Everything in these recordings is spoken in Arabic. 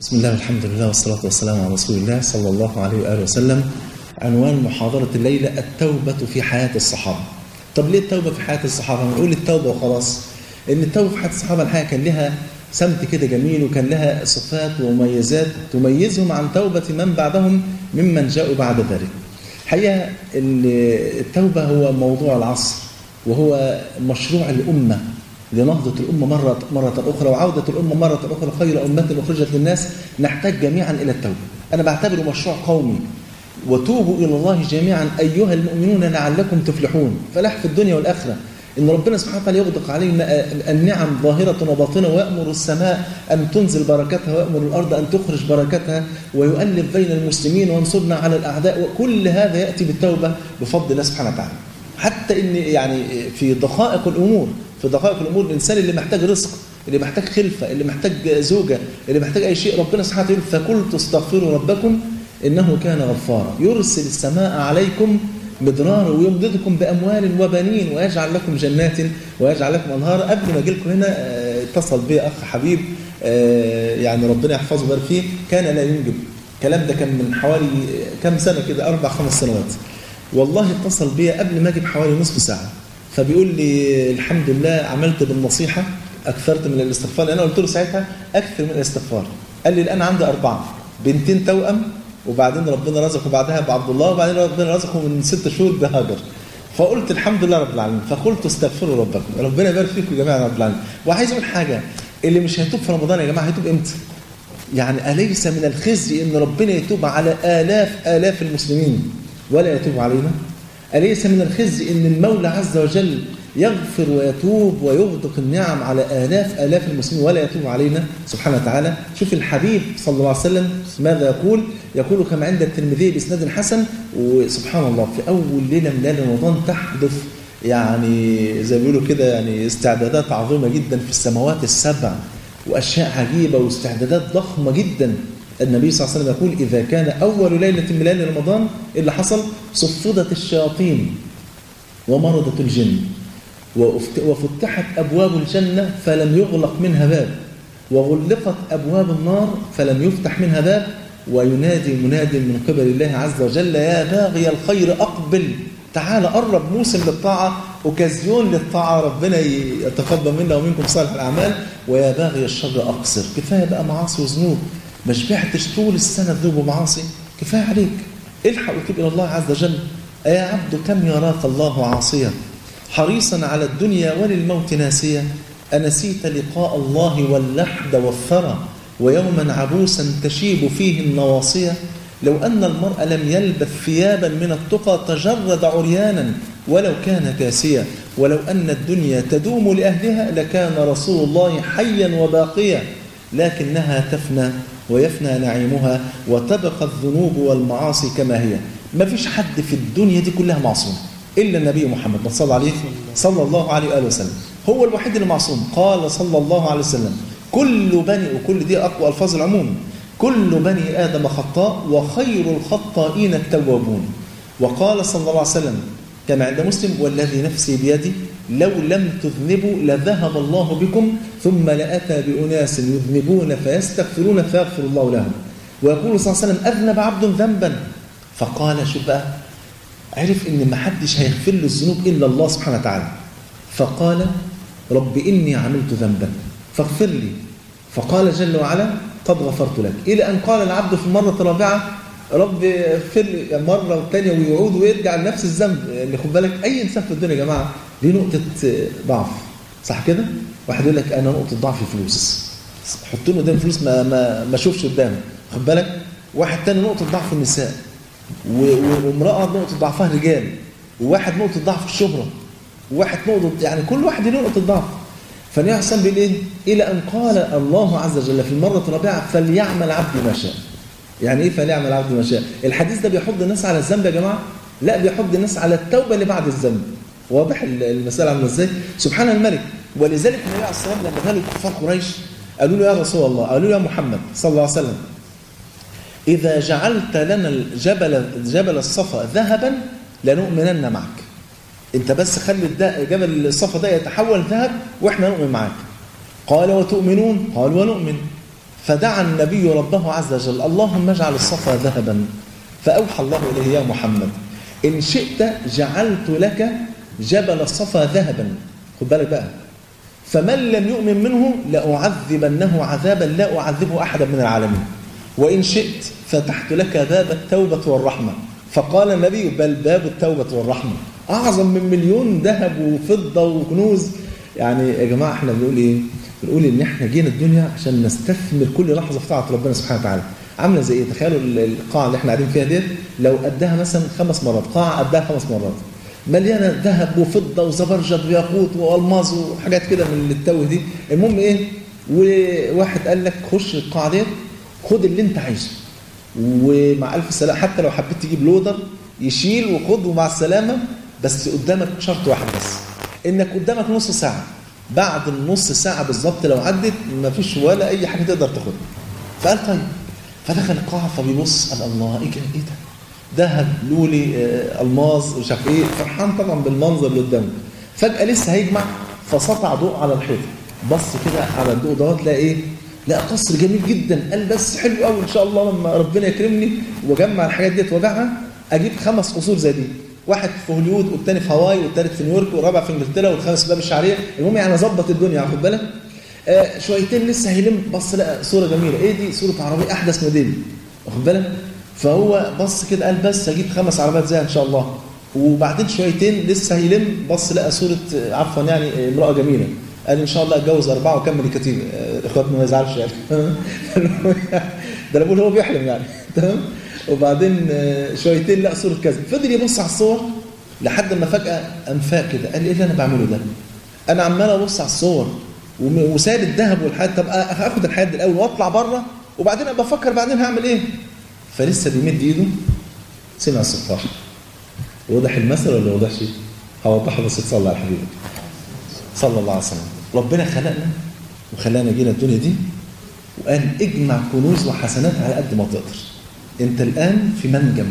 بسم الله والحمد لله والصلاة والسلام على رسول الله صلى الله عليه وآله وسلم. عنوان محاضرة الليلة التوبة في حياة الصحابة. طب ليه التوبة في حياة الصحابة؟ نقول التوبة وخلاص. إن التوبة في حياة الصحابة الحقيقة كان لها سمت كده جميل، وكان لها صفات ومميزات تميزهم عن توبة من بعدهم ممن جاءوا بعد ذلك. حقيقة التوبة هو موضوع العصر، وهو مشروع الأمة لنهضة الأمة مرة أخرى وعودة الأمة مرة أخرى خير أمة أخرجت للناس. نحتاج جميعا إلى التوبة. أنا بعتبره مشروع قومي. وتوبوا إلى الله جميعا أيها المؤمنون لعلكم تفلحون. فلاح في الدنيا والآخرة. إن ربنا سبحانه وتعالى يغدق علينا النعم ظاهرة وباطنة، ويأمر السماء أن تنزل بركتها، ويأمر الأرض أن تخرج بركتها، ويؤلف بين المسلمين وينصرنا على الأعداء. وكل هذا يأتي بالتوبة بفضل الله سبحانه وتعالى. حتى إن يعني في دقائق الأمور، الإنسان اللي محتاج رزق، اللي محتاج خلفة، اللي محتاج زوجة، اللي محتاج أي شيء، ربنا سبحانه وتعالى فقلت استغفروا ربكم إنه كان غفارا يرسل السماء عليكم مدرارا ويمددكم بأموال وبنين ويجعل لكم جنات ويجعل لكم أنهارا. قبل ما أجي لكم هنا اتصل بي أخ حبيب، يعني ربنا يحفظه ويبارك فيه، كان لا ينجب. الكلام ده كان من حوالي كم سنة كده، 4-5 سنوات. والله اتصل بي قبل ما أجي بحوالي نصف ساعة، فبيقول لي الحمد لله عملت بالنصيحة، أكثرت من الاستغفار. أنا قلت له ساعتها أكثر من الاستغفار. قال لي الآن عندي 4 بنتين توأم، وبعدين ربنا رزقه بعدها بعبد الله، وبعدين ربنا رزقه من 6 شهور بهاجر. فقلت الحمد لله رب العالمين. فقلت استغفروا ربكم. ربنا يبارك فيكم يا جماعة رب العالمين. وعايز أقول حاجة، اللي مش هيتوب في رمضان يا جماعة هيتوب إمتى؟ يعني أليس من الخزي إن ربنا يتوب على آلاف المسلمين ولا يتوب علينا؟ أليس من الخزي إن المولى عز وجل يغفر ويتوب ويغدق النعم على آلاف المسلمين ولا يتوب علينا سبحانه وتعالى؟ شوف الحبيب صلى الله عليه وسلم ماذا يقول كما عند الترمذي بإسناد حسن. وسبحان الله في أول ليلة من ليالي رمضان تحدث يعني زي ما بيقولوا كده يعني استعدادات عظيمة جدا في السماوات ال7، وأشياء عجيبة واستعدادات ضخمة جدا. النبي صلى الله عليه وسلم يقول إذا كان أول ليلة من ليالي رمضان اللي حصل صفدت الشياطين ومرضت الجن وفتحت أبواب الجنة فلم يغلق منها باب، وغلقت أبواب النار فلم يفتح منها باب، وينادي مناد من قبل الله عز وجل يا باغي الخير أقبل. تعال قرب، موسم للطاعة، أوكازيون للطاعة، ربنا يتقبل منا ومنكم صالح الأعمال. ويا باغي الشر أقصر. كفاية بقى معاصي وذنوب، ما شبعتش طول السنة ذنوب ومعاصي، كفاية عليك، الحق وتوب إلى الله عز وجل. يا عبد كم يراك الله عاصيا حريصا على الدنيا وللموت ناسيا، أنسيت لقاء الله واللحد والثرى ويوما عبوسا تشيب فيه النواصية. لو أن المرء لم يلبث ثيابا من التقى تجرد عريانا ولو كان كاسيا، ولو أن الدنيا تدوم لأهلها لكان رسول الله حيا وباقيا، لكنها تفنى ويفنى نعيمها وتبقى الذنوب والمعاصي كما هي. ما فيش حد في الدنيا دي كلها معصوم إلا النبي محمد صلى الله عليه وآله وسلم. هو الوحيد اللي معصوم. قال صلى الله عليه وسلم وكل دي أقوى ألفاظ العموم، كل بني آدم خطاء وخير الخطائين التوابون. وقال صلى الله عليه وسلم كما عند مسلم والذي نفسي بيدي لو لم تذنبوا لذهب الله بكم ثم لأتى بأناس يذنبون فيستغفرون فيغفر الله لهم. ويقول صلى الله عليه وسلم أذنب عبد ذنبا فقال شوف بقى، عرف إن ما حدش هيغفر له الذنوب إلا الله سبحانه وتعالى، فقال رب إني عملت ذنبا فاغفر لي، فقال جل وعلا قد غفرت لك، إلى أن قال العبد في المرة الرابعة رب اغفر لي مرة والثانية، ويعود ويرجع لنفس الذنب. اللي خد بالك أي إنسان في الدنيا يا جماعة ليه نقطة ضعف، صح كده؟ واحد يقول لك أنا نقطة ضعف فلوس، حط له قدام فلوس ما اشوفش قدامه، خد بالك. واحد تاني نقطة ضعف النساء، وامرأة نقطة ضعفها رجال، وواحد نقطة ضعف الشهرة، وواحد نقطة يعني كل واحد له نقطة ضعف. فالنبي عليه الصلاة والسلام إلى أن قال الله عز وجل في المرة الرابعة فليعمل عبد ما شاء. يعني إيه فليعمل عبد ما شاء؟ الحديث ده بيحض الناس على الذنب يا جماعة؟ لا، بيحض الناس على التوبة اللي بعد الذنب. واضح المسألة عاملة إزاي؟ سبحان الملك. ولذلك النبي عليه الصلاة والسلام لما قالوا كفار قريش قالوا له يا رسول الله، قالوا له يا محمد صلى الله عليه وسلم إذا جعلت لنا جبل الصفا ذهبا لنؤمنن معك. انت بس خلي جبل الصفا ده يتحول ذهب واحنا نؤمن معاك. قال وتؤمنون؟ قال ونؤمن. فدعا النبي ربه عز وجل: اللهم اجعل الصفا ذهبا. فأوحى الله إليه: يا محمد إن شئت جعلت لك جبل الصفا ذهبا. خد بالك بقى، فمن لم يؤمن منه لأعذبنه عذابا لا أعذبه أحدا من العالمين، وإن شئت فتحت لك باب التوبة والرحمة. فقال النبي: بل باب التوبة والرحمة أعظم من مليون ذهب وفضة وكنوز. يعني يا جماعة احنا بنقول ايه؟ بنقول ان احنا جينا الدنيا عشان نستثمر كل لحظة في طاعة ربنا سبحانه وتعالى. عاملة زي ايه؟ تخيلوا القاعة اللي احنا قاعدين فيها ديت لو قدها مثلا 5 مرات، قاعة قدها 5 مرات مليانة ذهب وفضة وزبرجد وياقوت والماظ وحاجات كده من التو دي. المهم ايه؟ وواحد قال لك خش القاعة ديت خد اللي انت عايزه ومع ألف سلامة، حتى لو حبيت تجيب لودر يشيل وخد ومع السلامة، بس قدامك شرط واحد بس، انك قدامك نص ساعة. بعد النص ساعة بالظبط لو عدت مفيش ولا اي حاجة تقدر تاخدها. فقال طيب، فدخل القاعة فبيبص قال الله ايه ده؟ ذهب لولي الماظ مش عارف ايه، فرحان طبعا بالمنظر اللي قدامه. فجأة لسه هيجمع فسطع ضوء على الحيط، بص كده على الضوء دوت لقى ايه؟ لقى قصر جميل جدا. قال بس حلو قوي، ان شاء الله لما ربنا يكرمني واجمع الحاجات ديت وابيعها اجيب 5 قصور زي دي، واحد في هوليوود والثاني في هاواي والثالث في نيويورك والرابع في انجلترا والخامس في باب الشعريه. المهم يعني اظبط الدنيا، واخد بالك؟ شويتين لسه هيلم، بص لقى صوره جميله، ايه دي؟ صوره عربيه احدث موديل، واخد بالك؟ فهو بص كده قال بس هجيب 5 عربيات زيها ان شاء الله. وبعدين شويتين لسه هيلم، بص لقى صوره عفوا يعني امراه جميله، قال ان شاء الله اتجوز 4 واكمل الكتيبه. اخواتنا ما يزعلش يعني ده انا بقول هو بيحلم يعني، تمام. وبعدين شويتين لقى صوره كذا، فضل يبص على الصور لحد ما فجاه انفاق كده، قال ايه اللي انا بعمله ده؟ انا عمال ابص على الصور وساب الذهب والحاجات، طب هاخد الحاجات دي الاول واطلع بره وبعدين ابقى افكر بعدين هعمل ايه. فلسه بيمد ايده سمع الصفار. وضح المثل ولا ما وضحش؟ هوضحه بس تصلي على حبيبك صلى الله عليه وسلم. ربنا خلقنا وخلانا جينا الدنيا دي وقال اجمع كنوز وحسنات على قد ما تقدر. انت الان في منجم،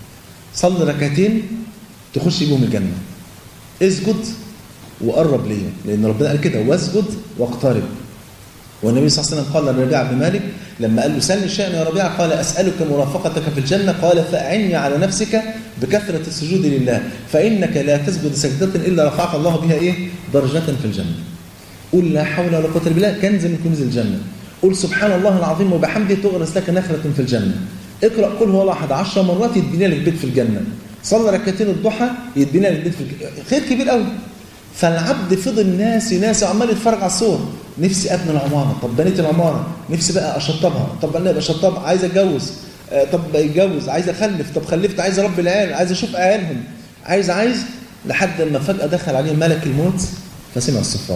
صلي ركعتين تخش بيهم الجنه، اسجد وقرب ليه، لان ربنا قال كده واسجد واقترب. والنبي صلى الله عليه وسلم قال لربيعه بن مالك لما قال له سلني شيئا يا ربيعه، قال اسالك مرافقتك في الجنه، قال فاعني على نفسك بكثره السجود لله فانك لا تسجد سجده الا رفعك الله بها ايه؟ درجه في الجنه. قل لا حول ولا قوه الا بالله كنز من كنوز الجنه. قل سبحان الله العظيم وبحمده تغرس لك نخله في الجنه. اقرا قل هو الله احد 10 مرات يتبني لك بيت في الجنه. صلي ركعتين الضحى يتبني لك بيت في الجنه. خير كبير قوي. فالعبد فضل ناسي وعمال يتفرج على الصور، نفسي ابني العماره، طب بنيت العماره، نفسي بقى اشطبها، طب انا ابقى شطب، عايز اتجوز، طب اتجوز، عايز اخلف، طب خلفت، عايز اربي العيال، عايز اشوف عيالهم، عايز لحد ما فجاه دخل عليه ملك الموت فسمع الصفار،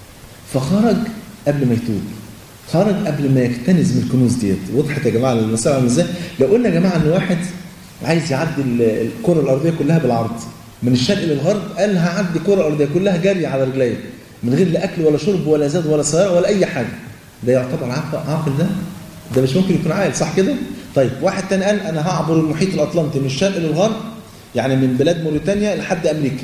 فخرج قبل ما يتوب، خرج قبل ما يكتنز من الكنوز ديت. وضحت يا جماعه المساله عامله ازاي؟ لو قلنا يا جماعه ان واحد عايز يعدي الكره الارضيه كلها بالعرض من الشرق للغرب، قال هعدي الكره الارضيه كلها جري على رجلي من غير لا اكل ولا شرب ولا زاد ولا سياره ولا اي حاجه، ده يعتبر عاقل؟ ده مش ممكن يكون عاقل، صح كده؟ طيب واحد تاني قال انا هعبر المحيط الاطلنطي من الشرق للغرب، يعني من بلاد موريتانيا لحد امريكا،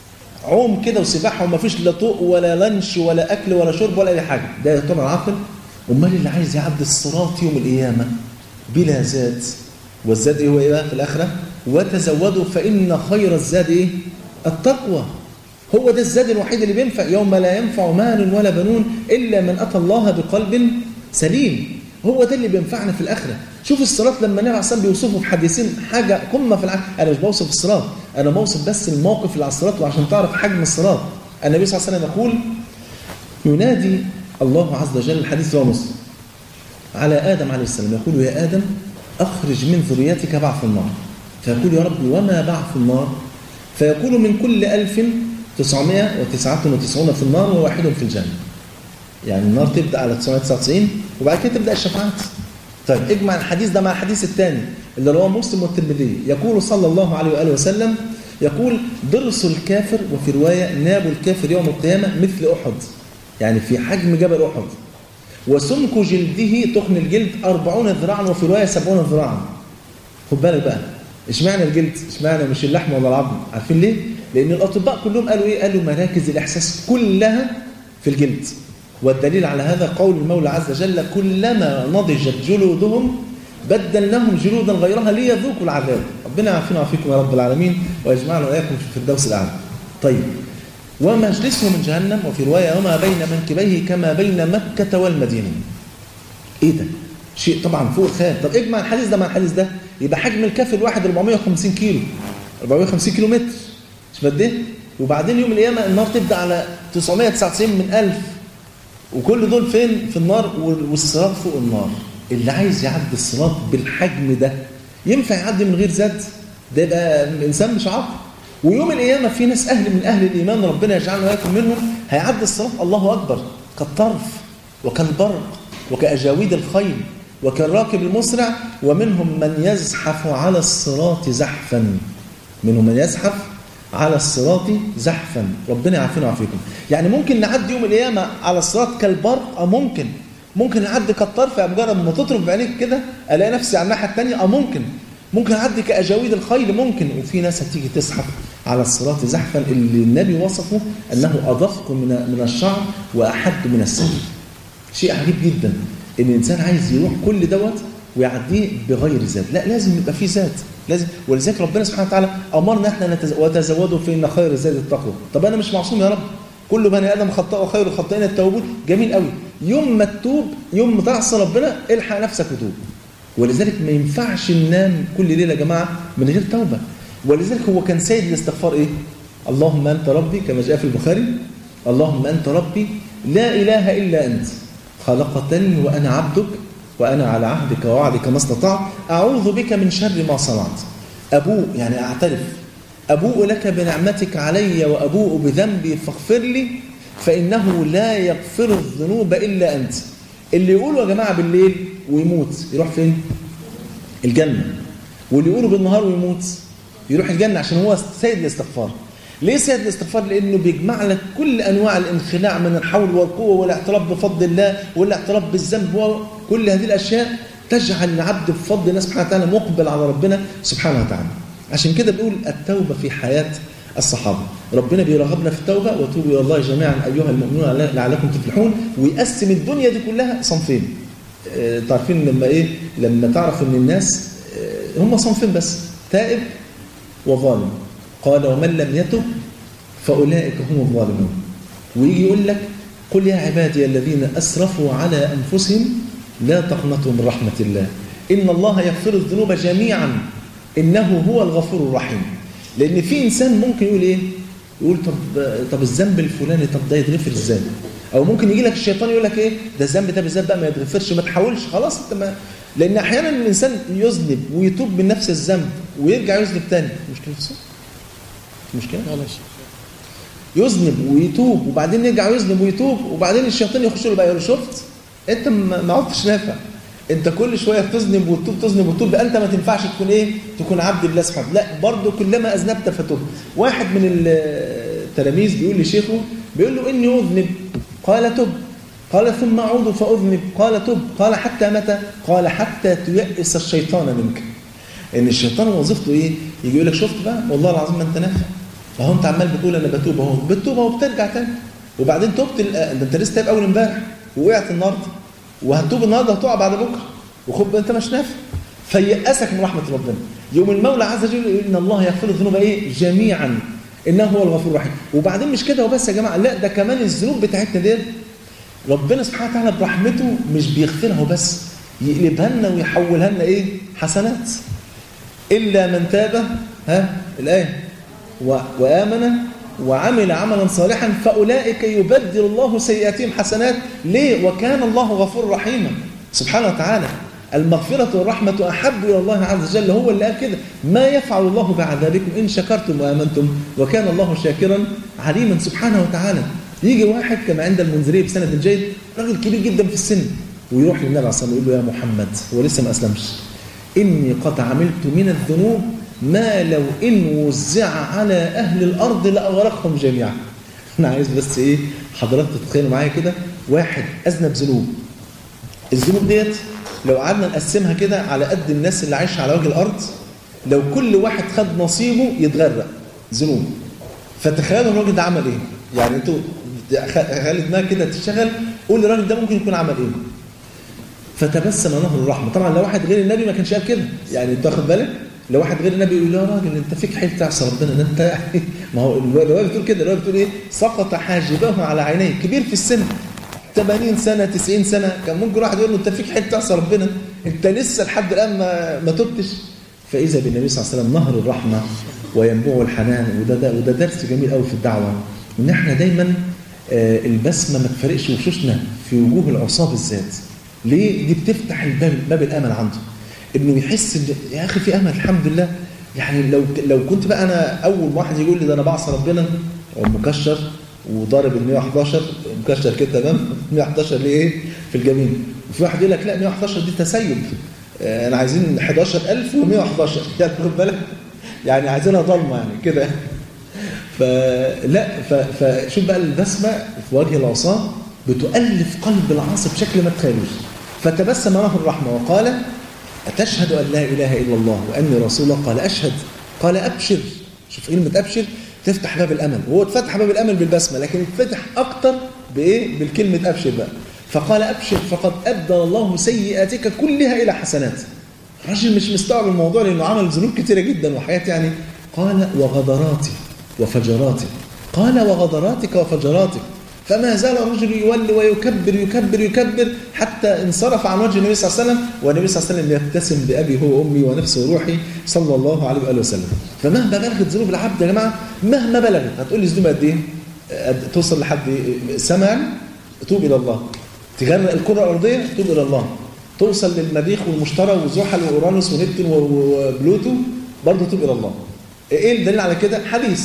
عوم كده وسباحه وما فيش لا طوق ولا لانش ولا اكل ولا شرب ولا اي حاجه، ده يعتبر عاقل؟ امال اللي عايز يعدي الصراط يوم القيامه بلا زاد، والزاد ايه هو ايه بقى في الاخره؟ وتزودوا فان خير الزاد ايه؟ التقوى. هو ده الزاد الوحيد اللي بينفع يوم لا ينفع مال ولا بنون الا من اتى الله بقلب سليم. هو ده اللي بينفعنا في الاخره. شوف الصراط لما النبي عليه الصلاه والسلام بيوصفه في حديثين حاجه قمه في العالم. انا مش بوصف الصراط، انا بوصف بس الموقف اللي على الصراط وعشان تعرف حجم الصراط. النبي صلى الله عليه وسلم يقول ينادي الله عز وجل، الحديث هو مسلم، على ادم عليه السلام يقول يا ادم اخرج من ذريتك بعث النار، فيقول يا رب وما بعث النار؟ فيقول من كل 1999 في النار وواحد في الجنة. يعني النار تبدأ على 999 وبعد كده تبدأ الشفاعات. طيب اجمع الحديث ده مع الحديث الثاني اللي رواه مسلم والترمذي، يقول صلى الله عليه وآله وسلم يقول ضرس الكافر، وفي رواية ناب الكافر يوم القيامة مثل أحد، يعني في حجم جبل أحد، وسمك جلده تخن الجلد 40 ذراعا، وفي رواية 70 ذراعا. خد بالك بقى، اشمعنى الجلد؟ اشمعنى مش اللحم ولا العظم؟ عارفين ليه؟ لأن الأطباء كلهم قالوا إيه؟ قالوا مراكز الإحساس كلها في الجلد. والدليل على هذا قول المولى عز وجل: كلما نضجت جلودهم بدلناهم جلودا غيرها ليذوقوا العذاب. ربنا يعافينا ويعافيكم يا رب العالمين، ويجمعنا وإياكم في الفردوس الأعلى. طيب، ومجلسه من جهنم، وفي رواية: وما بين منكبيه كما بين مكة والمدينة. إيه ده؟ شيء طبعا فوق الخيال. طب اجمع الحديث ده مع الحديث ده، يبقى حجم الكافر الواحد 450 كيلو، 450 كيلو متر، مش قد ايه؟ وبعدين يوم القيامة النار تبدأ على 999 من 1000، وكل دول فين؟ في النار، والصراط فوق النار. اللي عايز يعدي الصراط بالحجم ده ينفع يعدي من غير زاد؟ ده يبقى الإنسان مش عاقل. ويوم القيامة في ناس من أهل الإيمان، ربنا يجعلنا وإياكم منهم، هيعدي الصراط الله أكبر كالطرف وكالبرق وكأجاويد الخيل وكالراكب المسرع، ومنهم من يزحف على الصراط زحفا. منهم من يزحف على الصراط زحفا. ربنا يعافينا ويعافيكم. يعني ممكن نعدي يوم القيامة على الصراط كالبرق، ممكن نعدي كالطرف، يعني مجرد ما تطرف بعينيك كده الاقي نفسي على الناحيه الثانيه. ممكن اعدي كاجاويد الخيل، ممكن. وفي ناس هتيجي تزحف على الصراط زحفا، اللي النبي وصفه انه ادق من الشعر واحد من السيف. شيء عجيب جدا ان الانسان عايز يروح كل دوت ويعديه بغير زاد. لا، لازم يبقى فيه زاد، لازم. ولذلك ربنا سبحانه وتعالى امرنا احنا وتزودوا فان خير الزاد التقوى. طب انا مش معصوم يا رب، كل بني ادم خطاء وخير الخطائين التوابون. جميل قوي. يوم ما تتوب، يوم ما تعصي ربنا، الحق نفسك وتوب. ولذلك ما ينفعش ننام كل ليله يا جماعه من غير توبه. ولذلك هو كان سيد الاستغفار ايه؟ اللهم انت ربي، كما جاء في البخاري: اللهم انت ربي لا اله الا انت، خلقتني وانا عبدك، وانا على عهدك ووعدك ما استطعت، اعوذ بك من شر ما صنعت. ابوء يعني اعترف، أبوء لك بنعمتك علي وأبوء بذنبي فاغفر لي فإنه لا يغفر الذنوب إلا أنت. اللي يقولوا يا جماعة بالليل ويموت يروح فين؟ الجنة. واللي يقولوا بالنهار ويموت يروح الجنة، عشان هو سيد الاستغفار. ليه سيد الاستغفار؟ لأنه بيجمع لك كل أنواع الانخلاع من الحول والقوة والاعتراف بفضل الله والاعتراف بالذنب، وكل هذه الأشياء تجعل العبد بفضل الله سبحانه وتعالى مقبل على ربنا سبحانه وتعالى. عشان كده بنقول التوبة في حياة الصحابة. ربنا بيرغبنا في التوبة: وتوبوا إلى الله جميعا أيها المؤمنون لعلكم تفلحون. ويقسم الدنيا دي كلها صنفين. تعرفين لما تعرف ان الناس هم صنفين بس: تائب وظالم. قال: ومن لم يتب فأولئك هم الظالمون. ويجي يقول لك: قل يا عبادي الذين أسرفوا على أنفسهم لا تقنطوا من رحمة الله إن الله يغفر الذنوب جميعا إنه هو الغفور الرحيم. لأن في إنسان ممكن يقول إيه؟ يقول طب الذنب الفلاني، طب ده يتغفر إزاي؟ أو ممكن يجي لك الشيطان يقول لك إيه؟ ده الذنب ده بالذات بقى ما يتغفرش، ما تحاولش خلاص أنت ما. لأن أحيانا الإنسان يذنب ويتوب من نفس الذنب ويرجع يذنب تاني. مشكلة في الصوت؟ مشكلة؟ يذنب ويتوب وبعدين يرجع يذنب ويتوب، وبعدين الشيطان يخش له بقى يقول له: شفت؟ أنت ما عدتش نافع. انت كل شويه تذنب وتتوب تذنب وتتوب، انت ما تنفعش تكون ايه؟ تكون عبد الله سبحانه. لا، برضه كلما اذنبت فتب. واحد من التلاميذ بيقول لشيخه، بيقول له: اني اذنب. قال: تب. قال: ثم اعود فاذنب. قال: تب. قال: حتى متى؟ قال: حتى تيأس الشيطان منك. ان الشيطان وظيفته ايه؟ يجي يقول لك: شفت بقى والله العظيم ما انت نافع، اهو انت عمال بتقول انا بتوب، اهو بتوب وبترجع تاني، وبعدين تبت ده انت لسه تايب اول امبارح ووقعت النهارده، وهتوب النهارده هتقع بعد بكره، وخد انت مش نافع، فيأسك من رحمه ربنا. يوم المولى عز وجل يقول: ان الله يغفر الذنوب ايه؟ جميعا انه هو الغفور الرحيم. وبعدين مش كده وبس يا جماعه، لا، ده كمان الذنوب بتاعتنا دي ربنا سبحانه وتعالى برحمته مش بيغفرها وبس، يقلبها لنا ويحولها لنا ايه؟ حسنات. الا من تاب، الايه، وآمن وعمل عملا صالحا فأولئك يبدل الله سيئاتهم حسنات. ليه؟ وكان الله غفور رحيما سبحانه وتعالى. المغفرة والرحمة أحب إلى الله عز وجل، هو اللي قال كده: ما يفعل الله بعذابكم إن شكرتم وآمنتم وكان الله شاكرا عليما سبحانه وتعالى. يجي واحد كما عند المنذري بسند جيد، راجل كبير جدا في السن، ويروح للنبي عليه الصلاة والسلام ويقول له: يا محمد، هو لسه ما أسلمش، إني قد عملت من الذنوب ما لو إن وزع على أهل الأرض لأغرقهم جميعا. أنا عايز بس إيه حضرتك تتخيلوا معايا كده، واحد أذنب ذنوب، الذنوب ديت لو قعدنا نقسمها كده على قد الناس اللي عايشة على وجه الأرض، لو كل واحد خد نصيبه يتغرق ذنوب. فتخيلوا الراجل ده عمل إيه؟ يعني أنتوا خلي دماغك كده تشتغل، قول للراجل ده ممكن يكون عمل ايه. فتبسم نهر الرحمه. طبعا لو واحد غير النبي ما كانش قال كده، يعني انت واخد بالك، لو واحد غير النبي يقول له يا راجل انت فيك حيل تعصى ربنا، ده انت يعني ما هو الروايه بتقول كده، الروايه بتقول ايه؟ سقط حاجبه على عينيه، كبير في السن 80 سنه 90 سنه، كان ممكن واحد يقول له انت فيك حيل تعصى ربنا، انت لسه لحد الان ما تبتش. فاذا بالنبي صلى الله عليه وسلم نهر الرحمه وينبوع الحنان. وده درس جميل قوي في الدعوه، ان احنا دايما البسمه ما تفرقش وشوشنا في وجوه العصاه بالذات. ليه؟ دي بتفتح باب الامل عنده، انه يحس ان يا اخي في امل الحمد لله. يعني لو كنت بقى انا اول واحد يقول لي ده انا بعصى ربنا ومكشر وضارب ال 111 مكشر كده تمام 111 ليه ايه في الجبين، وفي واحد يقول لك لا 111 دي تسيب، انا عايزين 11111 يعني خد بالك، يعني عايزينها ضلمه يعني كده. فشوف بقى البسمه في وجه العصاه بتؤلف قلب العاصي بشكل ما تخيلوش. فتبسم له الرحمه وقال أتشهد أن لا إله إلا الله وأني رسول الله؟ قال أشهد. قال أبشر. شوف كلمة أبشر تفتح باب الأمل، وهو اتفتح باب الأمل بالبسمة، لكن اتفتح أكتر بإيه؟ بالكلمة أبشر بقى. فقال أبشر فقد أبدل الله سيئاتك كلها إلى حسنات. الرجل مش مستوعب الموضوع لأنه عمل ذنوب كتيرة جدا وحياة يعني. قال وغدراتي وفجراتي. قال وغدراتك وفجراتك. فما زال الرجل يولي ويكبر يكبر يكبر حتى انصرف عن وجه النبي صلى الله عليه وسلم، والنبي صلى الله عليه وسلم يبتسم بأبي هو أمي ونفسي وروحي صلى الله عليه وآله وسلم. فمهما بلغت ذنوب العبد يا جماعة، مهما بلغت، هتقول لي ذنوب قد إيه؟ توصل لحد سمع توب إلى الله، تغرق الكرة الأرضية توب إلى الله، توصل للمريخ والمشتري وزحل وأورانوس ونبتون وبلوتو برضه توب إلى الله. إيه الدليل على كده؟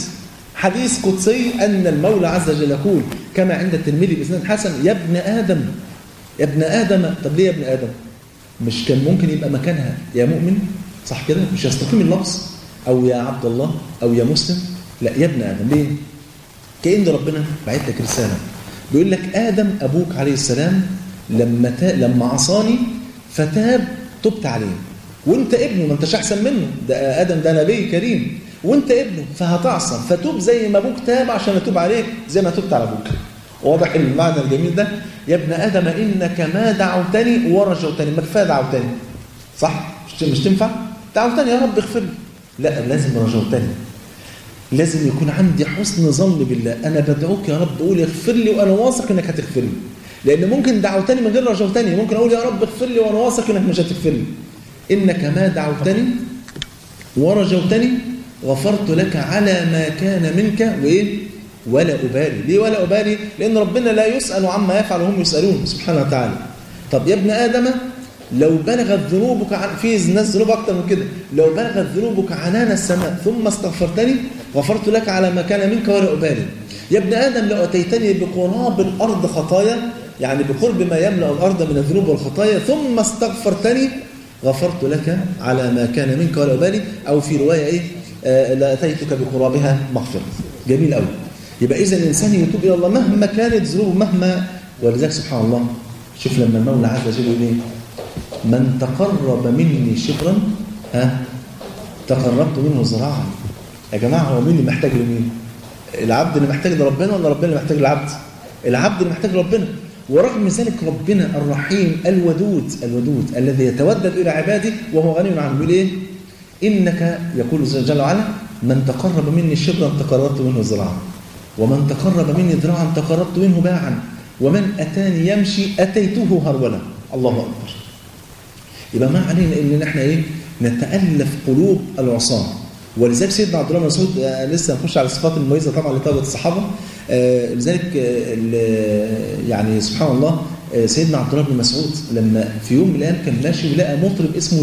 حديث قدسي أن المولى عز وجل يقول كما عند الترمذي بإسناد حسن: يا ابن آدم يا ابن آدم. طب ليه يا ابن آدم؟ مش كان ممكن يبقى مكانها يا مؤمن؟ صح كده؟ مش يستقيم اللفظ أو يا عبد الله أو يا مسلم، لا يا ابن آدم. ليه؟ كأن ربنا بعت لك رسالة بيقول لك آدم أبوك عليه السلام لما عصاني فتاب تبت عليه، وانت ابنه، ما انتش أحسن منه، ده آدم ده نبي كريم وانت ابنه، فهتعصى فتوب زي ما ابوك تاب عشان اتوب عليك زي ما تبت على ابوك. واضح المعنى الجميل ده؟ يا ابن ادم انك ما دعوتني ورجوتني. ما كفايه دعوتني، صح؟ مش تنفع دعوتني يا رب اغفر لي، لا لازم رجوتني، لازم يكون عندي حسن ظن بالله. انا بدعوك يا رب، قول اغفر لي وانا واثق انك هتغفر لي، لان ممكن دعوتني من غير رجوتني، ممكن اقول يا رب اغفر لي وانا واثق انك مش هتغفر لي. انك ما دعوتني ورجوتني غفرت لك على ما كان منك وإيه؟ ولا أبالي. ليه ولا أبالي؟ لأن ربنا لا يسأل عما يفعل وهم يسألون سبحانه وتعالى. طب يا ابن آدم لو بلغت ذنوبك في ناس ذنوب أكتر من كده، لو بلغت ذنوبك عنان السماء ثم استغفرتني غفرت لك على ما كان منك ولا أبالي. يا ابن آدم لو أتيتني بقراب الأرض خطايا، يعني بقرب ما يملأ الأرض من الذنوب والخطايا، ثم استغفرتني غفرت لك على ما كان منك ولا أبالي. أو في رواية إيه؟ لأتيتك بقرابها مغفرة. جميل قوي. يبقى إذا الإنسان يتوب إلى الله مهما كانت ذنوبه، مهما. ولذلك سبحان الله شوف لما المولى عز وجل يقول إيه؟ من تقرب مني شبرا تقربت منه ذراعا. يا جماعة هو مين اللي محتاج لمين؟ العبد اللي محتاج لربنا ولا ربنا اللي محتاج للعبد؟ العبد اللي محتاج لربنا. ورغم ذلك ربنا الرحيم الودود الذي يتودد إلى عباده وهو غني عنهم. يقول إيه؟ إنك يقول جل وعلا: من تقرب مني شبرا تقربت منه ذراعا، ومن تقرب مني ذراعا تقربت منه باعا، ومن أتاني يمشي أتيته هرولا. الله أكبر. يبقى ما علينا إن نحن إيه؟ نتألف قلوب العصاة. ولذلك سيدنا عبد الله بن مسعود، لسه نخش على الصفات المميزة طبعا لطلبة الصحابة. لذلك يعني سبحان الله سيدنا عبد الله بن مسعود لما في يوم من الأيام كان ماشي ولقى مطرب اسمه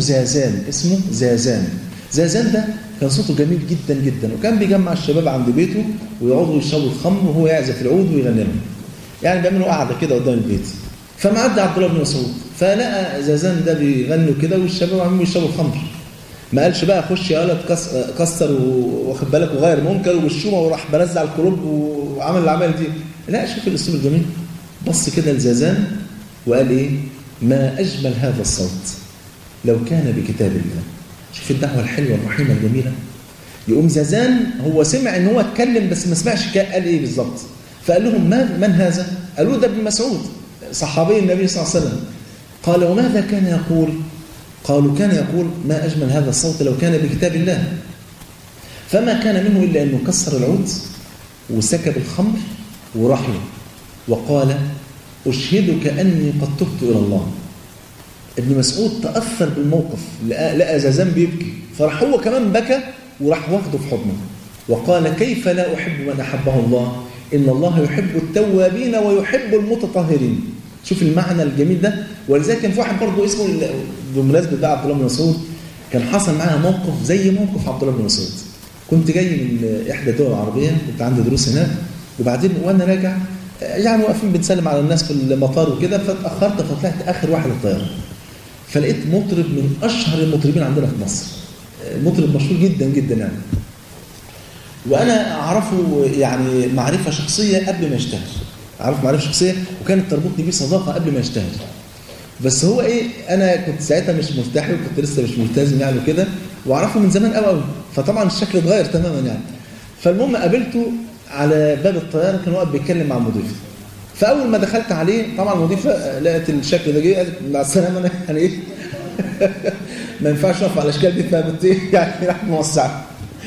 زازان ده كان صوته جميل جدا جدا، وكان بيجمع الشباب عند بيته ويقعدوا يشربوا الخمر وهو يعزف العود ويغني لهم، يعني بيعملوا قاعده كده قدام البيت. فمعدى عبد الله بن مسعود فلقى زازان ده بيغنوا كده والشباب عمالين يشربوا الخمر. ما قالش بقى خش يا ولد كسر واخد بالك وغير منكر والشومه وراح برزع الكروب وعمل العمل دي. لا، شوف الاسلوب الجميل. بص كده لزازان وقال ايه؟ ما اجمل هذا الصوت لو كان بكتاب الله. شوف الدعوه الحلوه الرحيمه الجميله. يقوم زازان هو سمع ان هو اتكلم بس ما سمعش قال ايه بالظبط. فقال لهم من هذا؟ قالوا ده ابن مسعود. صحابي النبي صلى الله عليه وسلم. قال وماذا كان يقول؟ قالوا كان يقول ما أجمل هذا الصوت لو كان بكتاب الله. فما كان منه إلا أنه كسر العود وسكب الخمر ورحله وقال أشهدك أني قد تبت إلى الله. ابن مسعود تأثر بالموقف، لقى زازان بيبكي، فراح هو كمان بكى وراح واخده في حضنه وقال كيف لا أحب من أحبه الله، إن الله يحب التوابين ويحب المتطهرين. شوف المعنى الجميل ده. ولذلك كان في واحد برضه اسمه بمناسبة بقى عبد الله بن مسعود، كان حصل معاه موقف زي موقف عبد الله بن مسعود. كنت جاي من إحدى الدول العربية، كنت عندي دروس هناك، وبعدين وأنا راجع يعني واقفين بنسلم على الناس في المطار وكده، فاتأخرت فطلعت آخر واحد الطيارة. فلقيت مطرب من أشهر المطربين عندنا في مصر، مطرب مشهور جدا جدا يعني، وأنا أعرفه يعني معرفة شخصية قبل ما يشتهر، أعرف معرفة شخصية وكانت تربطني بيه صداقة قبل ما يشتهر. بس هو إيه، أنا كنت ساعتها مش ملتحي وكنت لسه مش ملتزم يعني وكده، وأعرفه من زمان قوي، فطبعا الشكل اتغير تماما يعني. فالمهم قابلته على باب الطيارة، كان واقف بيتكلم مع المضيفة. فأول ما دخلت عليه طبعا المضيفة لقت الشكل ده جاي، قالت مع السلامة أنا يعني إيه ما ينفعش أقف على الأشكال دي، فهمت إيه يعني، راحت موسعة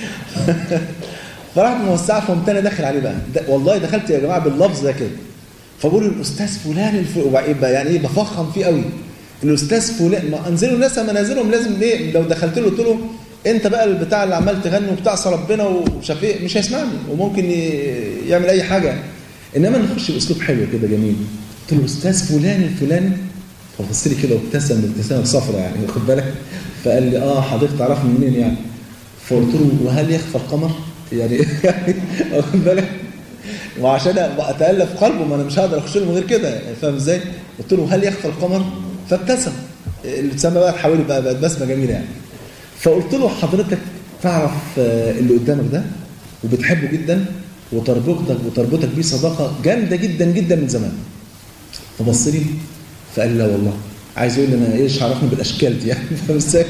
فراحت موسعة. فقمت أنا داخل عليه بقى، والله دخلت يا جماعة باللفظ ده كده، فبقول الأستاذ فلان يعني إيه بفخم فيه قوي، الأستاذ فلان. ما أنزلوا الناس منازلهم لازم إيه، لو دخلت له قلت له أنت بقى البتاع اللي عمال تغني وبتعصى ربنا وشاف إيه، مش هيسمعني وممكن يعمل أي حاجة. إنما نخش بأسلوب حلو كده جميل، قلت له أستاذ فلان الفلاني، فبص لي كده وابتسم ابتسامة صفرا يعني، واخد بالك، فقال لي حضرتك تعرفني منين يعني؟ فقلت له وهل يخفى القمر يعني واخد بالك، وعشان اتالف قلبه ما انا مش هقدر اخش له من غير كده، فاهم ازاي؟ قلت له هل يخفى القمر؟ فابتسم، الابتسامه بقى اتحولت بقت بسمه جميله يعني. فقلت له حضرتك تعرف اللي قدامك ده وبتحبه جدا وتربطك بيه صداقه جامده جدا جدا من زمان. فبص لي فقال لي لا والله، عايز يقول لي انا ايش عرفني بالاشكال دي يعني، فاهم ازاي؟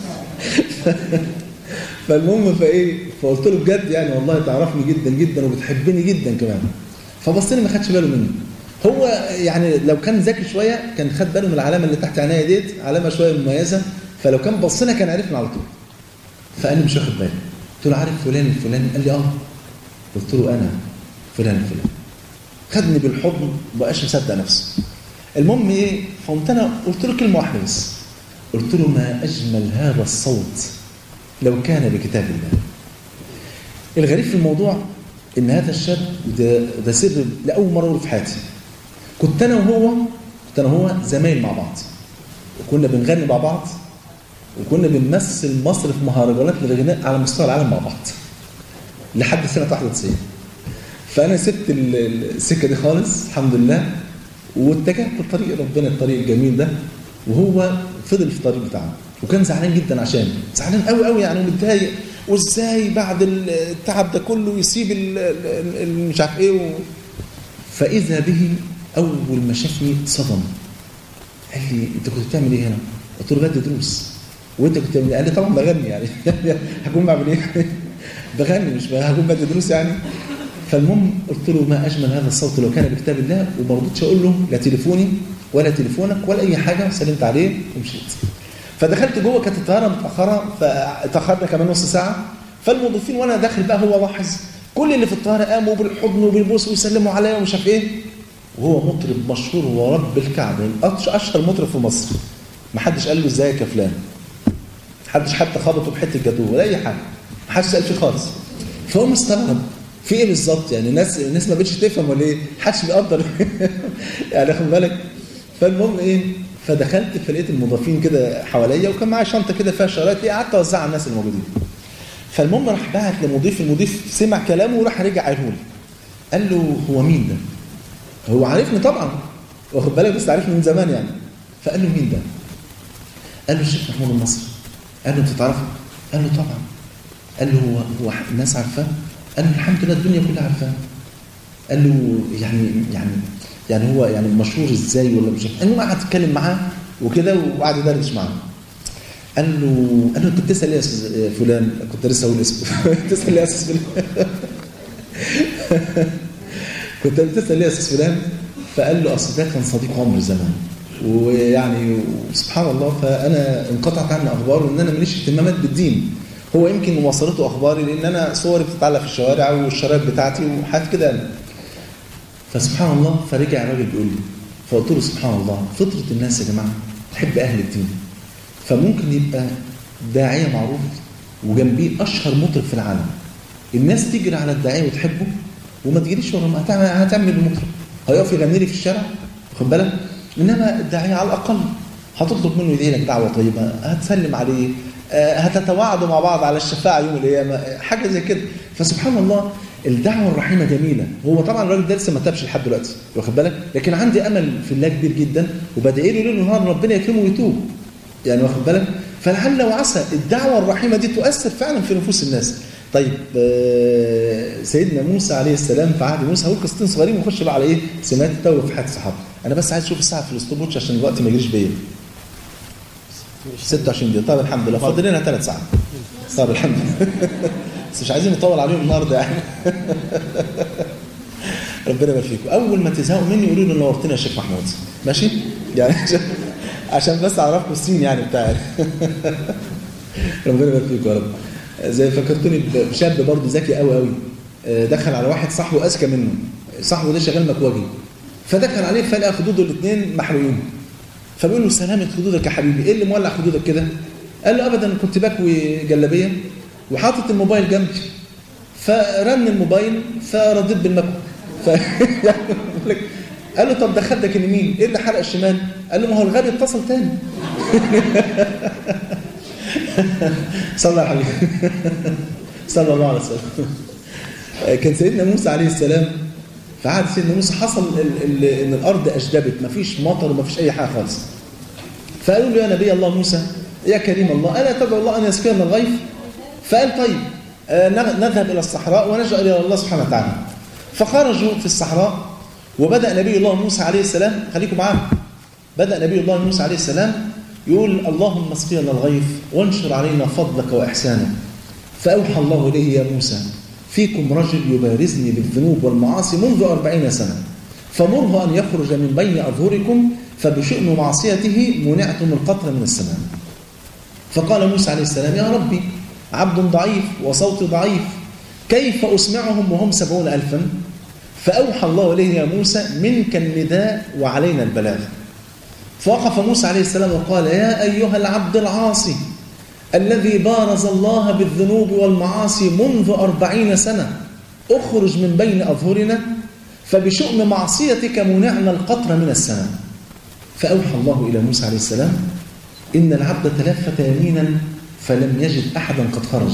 فالمهم فقلت له بجد يعني والله تعرفني جدا جدا وبتحبني جدا كمان. فبص لي ما خدش باله مني، هو يعني لو كان ذكي شويه كان خد باله من العلامه اللي تحت عينيا ديت، علامه شويه مميزه، فلو كان بص لنا كان عرفنا على طول. فقال لي مش واخد بالي. قلت له عارف فلان الفلاني؟ قال لي قلت له انا فلان الفلاني. خدني بالحضن وبقاش مصدق نفسه. المهم فقمت انا قلت له كلمه واحده بس، قلت له ما اجمل هذا الصوت لو كان بكتاب الله. الغريب في الموضوع ان هذا الشاب ده سر لاول مره اقوله في حياتي. كنت انا وهو زمايل مع بعض، وكنا بنغني مع بعض، وكنا بنمثل مصر في مهرجانات الغناء على مستوى العالم مع بعض لحد سنه 91. فانا سبت السكه دي خالص الحمد لله، واتجهت لطريق ربنا، الطريق الجميل ده، وهو فضل في الطريق بتاعه. وكان زعلان جدا، عشان زعلان قوي قوي يعني، ومتضايق، وازاي بعد التعب ده كله يسيب مش عارف ايه فاذا به اول ما شافني صدم. قال لي انت كنت بتعمل ايه هنا؟ قلت له بدي دروس. وانت كنت بتعمل ايه؟ قال لي طبعا بغني يعني هكون بعمل ايه؟ بغني مش هكون بدي دروس يعني. فالمهم قلت له ما اجمل هذا الصوت لو كان بكتاب الله، وما رضيتش اقول له لا تليفوني ولا تليفونك ولا اي حاجه، سلمت عليه ومشيت. فدخلت جوه، كانت الطياره متاخره، فاتاخرنا كمان نص ساعه. فالمضيفين وانا داخل بقى هو لاحظ كل اللي في الطياره قاموا بالحضن وبالبوس ويسلموا عليا ومش عارف ايه. وهو مطرب مشهور، هو رب الكعبه، اشهر مطرب في مصر. ما حدش قال له ازيك يا فلان، محدش حتى خبطه بحته جاتوه ولا اي حاجه، ما حدش سال فيه خالص. فهو مستغرب في ايه بالظبط يعني، الناس ما بقتش تفهم ولا ايه، محدش بيقدر يعني، خد بالك. فالمهم فدخلت فلقيت المضيفين كده حواليا، وكان معايا شنطه كده فيها شرايط، قعدت اوزعها على الناس الموجودين. فالمهم راح بعت المضيف سمع كلامه وراح رجع قاله لي. قال له هو مين ده؟ هو عارفني طبعا، واخد بالك، بس عارفني من زمان يعني. فقال له مين ده؟ قال له الشيخ محمود المصري. قال له انت تعرفه؟ قال له طبعا. قال له هو الناس عارفاه؟ قال له الحمد لله الدنيا كلها عارفاه. قال له يعني هو يعني مشهور ازاي ولا مش عارف. المهم قعد يتكلم معاه وكده، وقعد يدردش معاه. قال له انت بتسال ايه يا استاذ فلان؟ كنت لسه اقول اسمه بتسال ايه يا استاذ فلان؟ كنت بتسال ايه يا استاذ فلان؟ فقال له أصل ده كان صديق عمر زمان، ويعني سبحان الله فأنا انقطعت عني أخباره إن أنا ماليش اهتمامات بالدين. هو يمكن وصلته أخباري لأن أنا صوري بتتعلق في الشوارع والشرايط بتاعتي وحاجات كده أنا. فسبحان الله فرجع الراجل بيقول لي، فقلت له سبحان الله فطرة الناس يا جماعة تحب أهل الدين، فممكن يبقى داعية معروف وجنبيه أشهر مطرب في العالم، الناس تجري على الداعية وتحبه وما تجريش ورا، ما هتعمل المطرب هيقف يغني لي في الشارع واخد بالك، انما الداعية على الأقل هتطلب منه يدعي لك دعوة طيبة، هتسلم عليه، هتتواعدوا مع بعض على الشفاعة يوم القيامة، حاجة زي كده. فسبحان الله الدعوة الرحيمة جميلة. هو طبعا الراجل ده لسه ما تابش لحد دلوقتي واخد بالك، لكن عندي أمل في الله كبير جدا، وبدعي له ليل ونهار ربنا يكرمه ويتوب يعني واخد بالك. فلعل وعسى الدعوة الرحيمة دي تؤثر فعلا في نفوس الناس. طيب سيدنا موسى عليه السلام في عهد موسى، هقول قصتين صغيرين ونخش بقى على ايه سمات التوبه في حياه الصحابه. انا بس عايز اشوف الساعه في الاسطوب واتش عشان الوقت ما يجريش بيا. 26 دقيقه. طيب الحمد لله فاضل لنا 3 ساعات. طيب الحمد لله بس مش عايزين نطول عليهم النهارده يعني ربنا يبارك فيكم. اول ما تزهقوا مني قولوا لي نورتنا يا شيخ محمود ماشي يعني عشان بس اعرفكم السين يعني بتاعي ربنا يبارك فيكم يا رب. زي فكرتوني بشاب برضه ذكي قوي قوي، دخل على واحد صاحبه اذكى منه، صاحبه ده شغال مكواجي، فدخل عليه فلقى خدوده الاثنين محروقين، فبيقول له سلامة خدودك يا حبيبي، ايه اللي مولع خدودك كده؟ قال له ابدا كنت بكوي جلابيه وحاطط الموبايل جنبي فرن الموبايل فرديت بالمكوى قال له طب ده خدك اليمين ايه اللي حرق الشمال؟ قال له ما هو الغبي اتصل تاني صلى على الحبيب صلى الله عليه وسلم. كان سيدنا موسى عليه السلام في عهد سيدنا موسى حصل ان الارض اشجبت، مفيش مطر ومفيش اي حاجه خالص. فقالوا له يا نبي الله موسى يا كريم الله الا تدعو الله ان يسقينا الغيث؟ فقال طيب نذهب الى الصحراء ونلجأ الى الله سبحانه وتعالى. فخرجوا في الصحراء وبدأ نبي الله موسى عليه السلام، خليكم معانا، بدأ نبي الله موسى عليه السلام يقول اللهم اسقينا الغيث وانشر علينا فضلك وإحسانك. فأوحى الله إليه يا موسى فيكم رجل يبارزني بالذنوب والمعاصي منذ 40 سنة فمره أن يخرج من بين أظهركم فبشؤم معصيته منعتم القطر من السماء. فقال موسى عليه السلام يا ربي عبد ضعيف وصوتي ضعيف كيف أسمعهم وهم 70,000؟ فأوحى الله إليه يا موسى منك النداء وعلينا البلاغ. فوقف موسى عليه السلام وقال يا أيها العبد العاصي الذي بارز الله بالذنوب والمعاصي منذ 40 سنة اخرج من بين أظهرنا فبشؤم معصيتك منعنا القطر من السماء. فأوحى الله إلى موسى عليه السلام إن العبد تلفت يمينا فلم يجد أحدا قد خرج،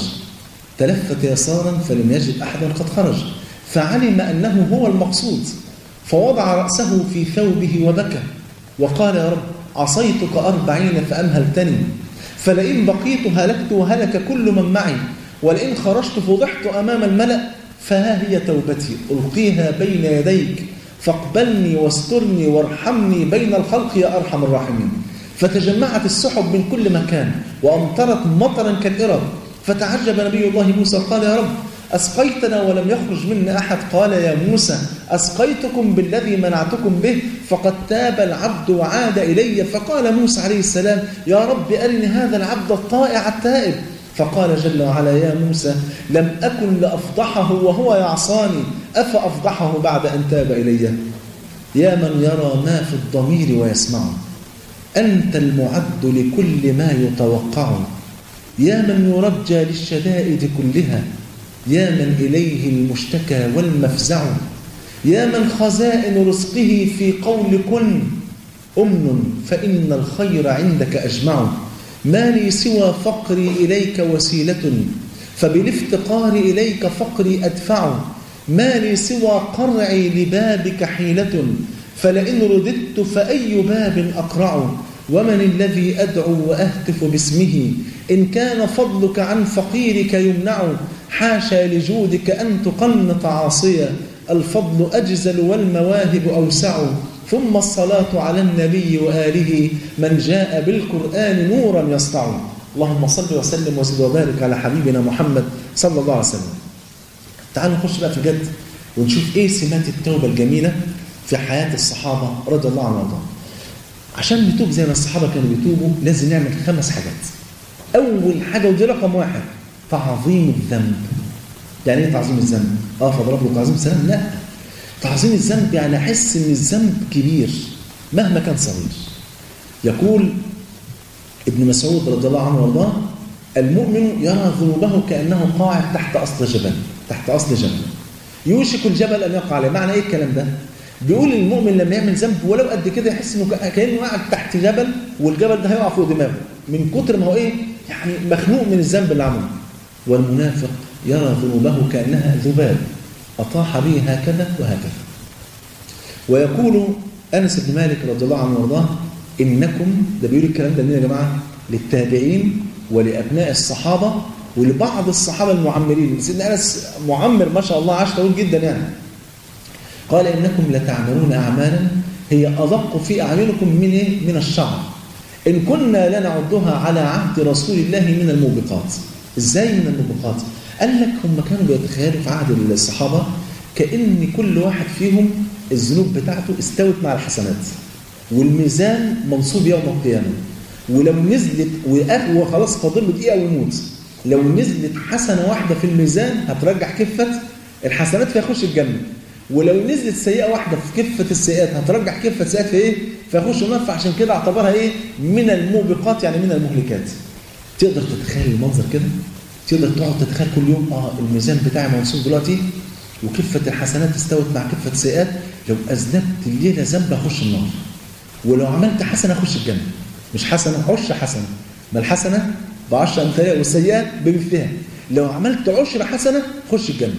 تلفت يسارا فلم يجد أحدا قد خرج، فعلم أنه هو المقصود فوضع رأسه في ثوبه وبكى وقال يا رب عصيتك 40 فأمهلتني، فلئن بقيت هلكت وهلك كل من معي، ولئن خرجت فضحت أمام الملأ، فها هي توبتي ألقيها بين يديك فاقبلني واسترني وارحمني بين الخلق يا أرحم الراحمين. فتجمعت السحب من كل مكان وأمطرت مطرا كالإرب. فتعجب نبي الله موسى قال يا رب أسقيتنا ولم يخرج منا أحد؟ قال يا موسى أسقيتكم بالذي منعتكم به فقد تاب العبد وعاد إلي. فقال موسى عليه السلام يا رب أرني هذا العبد الطائع التائب. فقال جل وعلا يا موسى لم أكن لأفضحه وهو يعصاني أفأفضحه بعد أن تاب إلي؟ يا من يرى ما في الضمير ويسمعه أنت المعد لكل ما يتوقع، يا من يرجى للشدائد كلها، يا من إليه المشتكى والمفزع، يا من خزائن رزقه في قول كن أمن فإن الخير عندك أجمع، ما لي سوى فقري إليك وسيلة فبالافتقار إليك فقري أدفع، ما لي سوى قرعي لبابك حيلة فلئن رددت فأي باب أقرع، ومن الذي أدعو وأهتف باسمه إن كان فضلك عن فقيرك يمنع، حاشا لجودك أن تقنط عاصيا الفضل أجزل والمواهب أوسع، ثم الصلاة على النبي وآله من جاء بالقرآن نورا يسطع. اللهم صل وسلم وزد وبارك على حبيبنا محمد صلى الله عليه وسلم. تعالوا نخش بقى في الجد ونشوف إيه سمات التوبة الجميلة في حياة الصحابة رضي الله عنهم وارضاهم. عشان نتوب زي ما الصحابة كانوا بيتوبوا لازم نعمل 5 حاجات. أول حاجة ودي رقم 1 تعظيم الذنب. يعني إيه تعظيم الذنب؟ فضرب له تعظيم السلام؟ لا، تعظيم الذنب يعني أحس إن الذنب كبير مهما كان صغير. يقول ابن مسعود رضي الله عنه وارضاه: المؤمن يرى ذنوبه كأنه قاعد تحت أصل جبل يوشك الجبل أن يقع عليه. معنى إيه الكلام ده؟ بيقول المؤمن لما يعمل ذنب ولو قد كده يحس إنه كأنه قاعد تحت جبل، والجبل ده هيقع فوق دماغه من كتر ما هو يعني مخنوق من الذنب اللي عمله. والمنافق يرى ذنوبه كأنها ذباب أطاح به هكذا وهكذا. ويقول أنس بن مالك رضي الله عنه وارضاه: إنكم، ده بيقول الكلام ده لمين يا جماعة؟ للتابعين ولأبناء الصحابة ولبعض الصحابة المعمرين. سيدنا أنس معمر ما شاء الله، عاش طويل جدا يعني. قال: إنكم لتعملون أعمالا هي أدق في أعينكم من الشعر، إن كنا لنعدها على عهد رسول الله من الموبقات. إزاي من الموبقات؟ قال لك هم كانوا بيتخيلوا في عهد الصحابة كأن كل واحد فيهم الذنوب بتاعته استوت مع الحسنات، والميزان منصوب يوم القيامة، ولو نزلت وخلاص فاضل له دقيقة ويموت، لو نزلت حسنة واحدة في الميزان هترجح كفة الحسنات فيخش الجنة، ولو نزلت سيئة واحدة في كفة السيئات هترجح كفة السيئات في فيخش النار. فعشان كده اعتبرها من الموبقات، يعني من المهلكات. تقدر تتخيل المنظر كده؟ تقدر تقعد تتخيل كل يوم الميزان بتاعي منصوب دلوقتي وكفة الحسنات استوت مع كفة السيئات، لو أذنبت الليلة ذنب أخش النار، ولو عملت حسنة أخش الجنة. مش حسنة، عشر حسنة، ما الحسنة ب10 أمثالها والسيئات بمثلها. لو عملت 10 حسنة خش الجنة.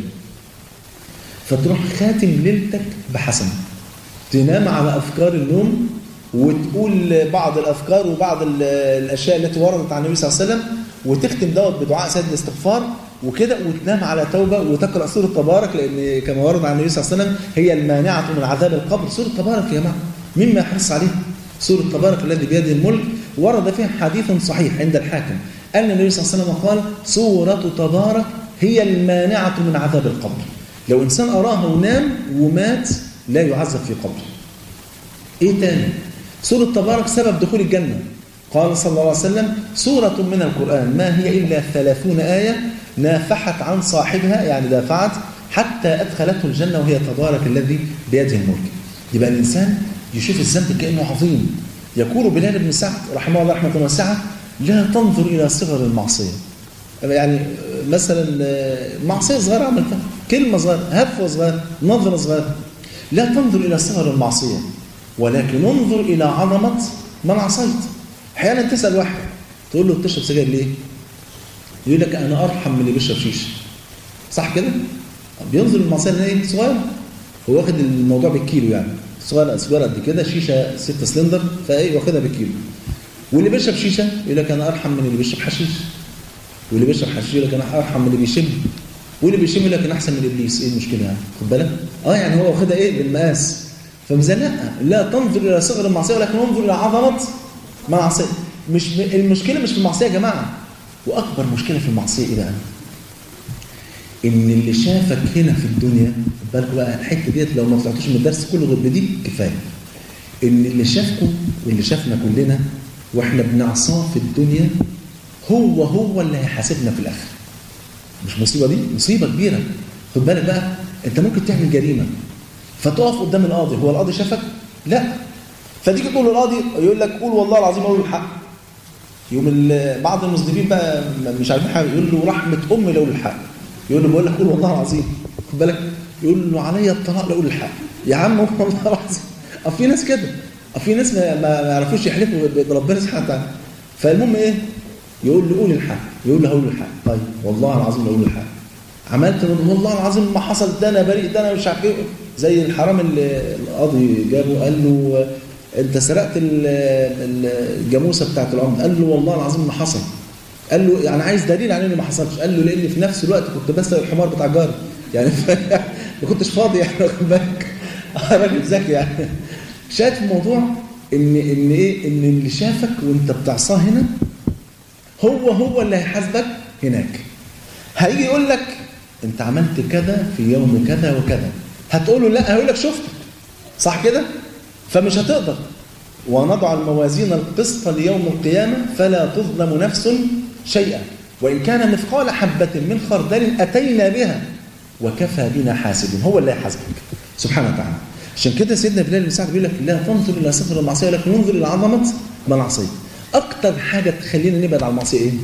فتروح خاتم ليلتك بحسنة، تنام على أفكار النوم وتقول بعض الأفكار وبعض الأشياء التي وردت عن النبي صلى الله عليه وسلم، وتختم دوت بدعاء سيد الاستغفار وكده، وتنام على توبة وتقرأ سورة تبارك، لأن كما ورد عن النبي صلى الله عليه وسلم هي المانعة من عذاب القبر. سورة تبارك يا جماعة مما يحرص عليه؟ سورة تبارك الذي بيده الملك، ورد فيها حديث صحيح عند الحاكم أن النبي صلى الله عليه وسلم قال: سورة تبارك هي المانعة من عذاب القبر. لو إنسان أراها ونام ومات لا يعذب في قبره. إيه تاني؟ سورة تبارك سبب دخول الجنة. قال صلى الله عليه وسلم: سورة من القرآن ما هي إلا 30 آية نافحت عن صاحبها، يعني دافعت حتى أدخلته الجنة وهي تبارك الذي بيده الملك. يبقى الإنسان يشوف الذنب كأنه عظيم. يقول بلال بن سعد رحمه الله رحمة واسعة: لا تنظر إلى صغر المعصية. يعني مثلا معصية صغيرة عملتها، كلمة صغيرة، هفوة صغيرة، نظرة صغيرة، لا تنظر إلى صغر المعصية ولكن انظر إلى عظمة من عصيت. أحيانا تسأل واحد تقول له: بتشرب سجاير ليه؟ يقول لك: أنا أرحم من اللي بيشرب شيشة. صح كده؟ بينظر المعصية إن صغيرة، هو واخد الموضوع بالكيلو، يعني صغيرة قد كده، شيشة 6 سلندر واخدها بالكيلو. واللي بيشرب شيشة يقول لك: أنا أرحم من اللي بيشرب حشيش. واللي بيشرب حشيش يقول لك: أنا أرحم من اللي بيشم. واللي بيشم يقول لك: أنا أحسن من إبليس. إيه المشكلة يعني؟ خد بالك؟ يعني هو واخدها بالمقاس. فمثلا لا تنظر إلى صغر المعصية ولكن انظر إلى عظمة ما عصيت. المشكلة مش في المعصية يا جماعة. وأكبر مشكلة في المعصية إيه بقى؟ إن اللي شافك هنا في الدنيا، بالكم بقى الحتة ديت لو ما طلعتوش من الدرس كله غير بدي كفاية. إن اللي شافكم واللي شافنا كلنا وإحنا بنعصاه في الدنيا هو اللي هيحاسبنا في الآخر. مش مصيبة دي؟ مصيبة كبيرة. خد بالك بقى، أنت ممكن تعمل جريمة فتقف قدام القاضي، هو القاضي شافك؟ لا. فتيجي تقول للقاضي يقول لك: قول والله العظيم أقول الحق. يوم بعض المذنبين بقى مش عارفين حاجة، يقول له: رحمة أمي لأقول الحق. يقول له: بقول لك قول والله العظيم. خد بالك، يقول له: عليا الطلاق لأقول الحق. يا عم والله العظيم. في ناس كده، في ناس ما يعرفوش يحلفوا بربنا سبحانه وتعالى. فالمهم ايه؟ يقول له: قول الحق. يقول له: هقول الحق. طيب والله العظيم اقول الحق. عملت والله العظيم ما حصل، ده انا بريء، ده انا مش عارف ايه. زي الحرام اللي القاضي جابه قال له: انت سرقت الجاموسه بتاعت العمده. قال له: والله العظيم ما حصل. قال له: يعني عايز دليل على انه ما حصلش. قال له: لان في نفس الوقت كنت بسرق الحمار بتاع جاري، يعني ما كنتش فاضي، يعني واخد بالك. راجل ذكي يعني. شايف الموضوع ان ايه؟ ان اللي شافك وانت بتعصاه هنا هو اللي هيحاسبك هناك. هيجي يقول لك: انت عملت كذا في يوم كذا وكذا. هتقول له: لا. هيقول لك: شفتك. صح كده؟ فمش هتقدر. ونضع الموازين القسط ليوم القيامة فلا تظلم نفس شيئا وإن كان مثقال حبة من خردل أتينا بها وكفى بنا حاسبين. هو اللي يحاسبك سبحانه وتعالى. عشان كده سيدنا بلال بن سعد بيقول لك لا تنظر إلى صفر المعصية ولكن انظر إلى عظمة المعصية. أكتر حاجة تخلينا نبعد عن المعصية إيه؟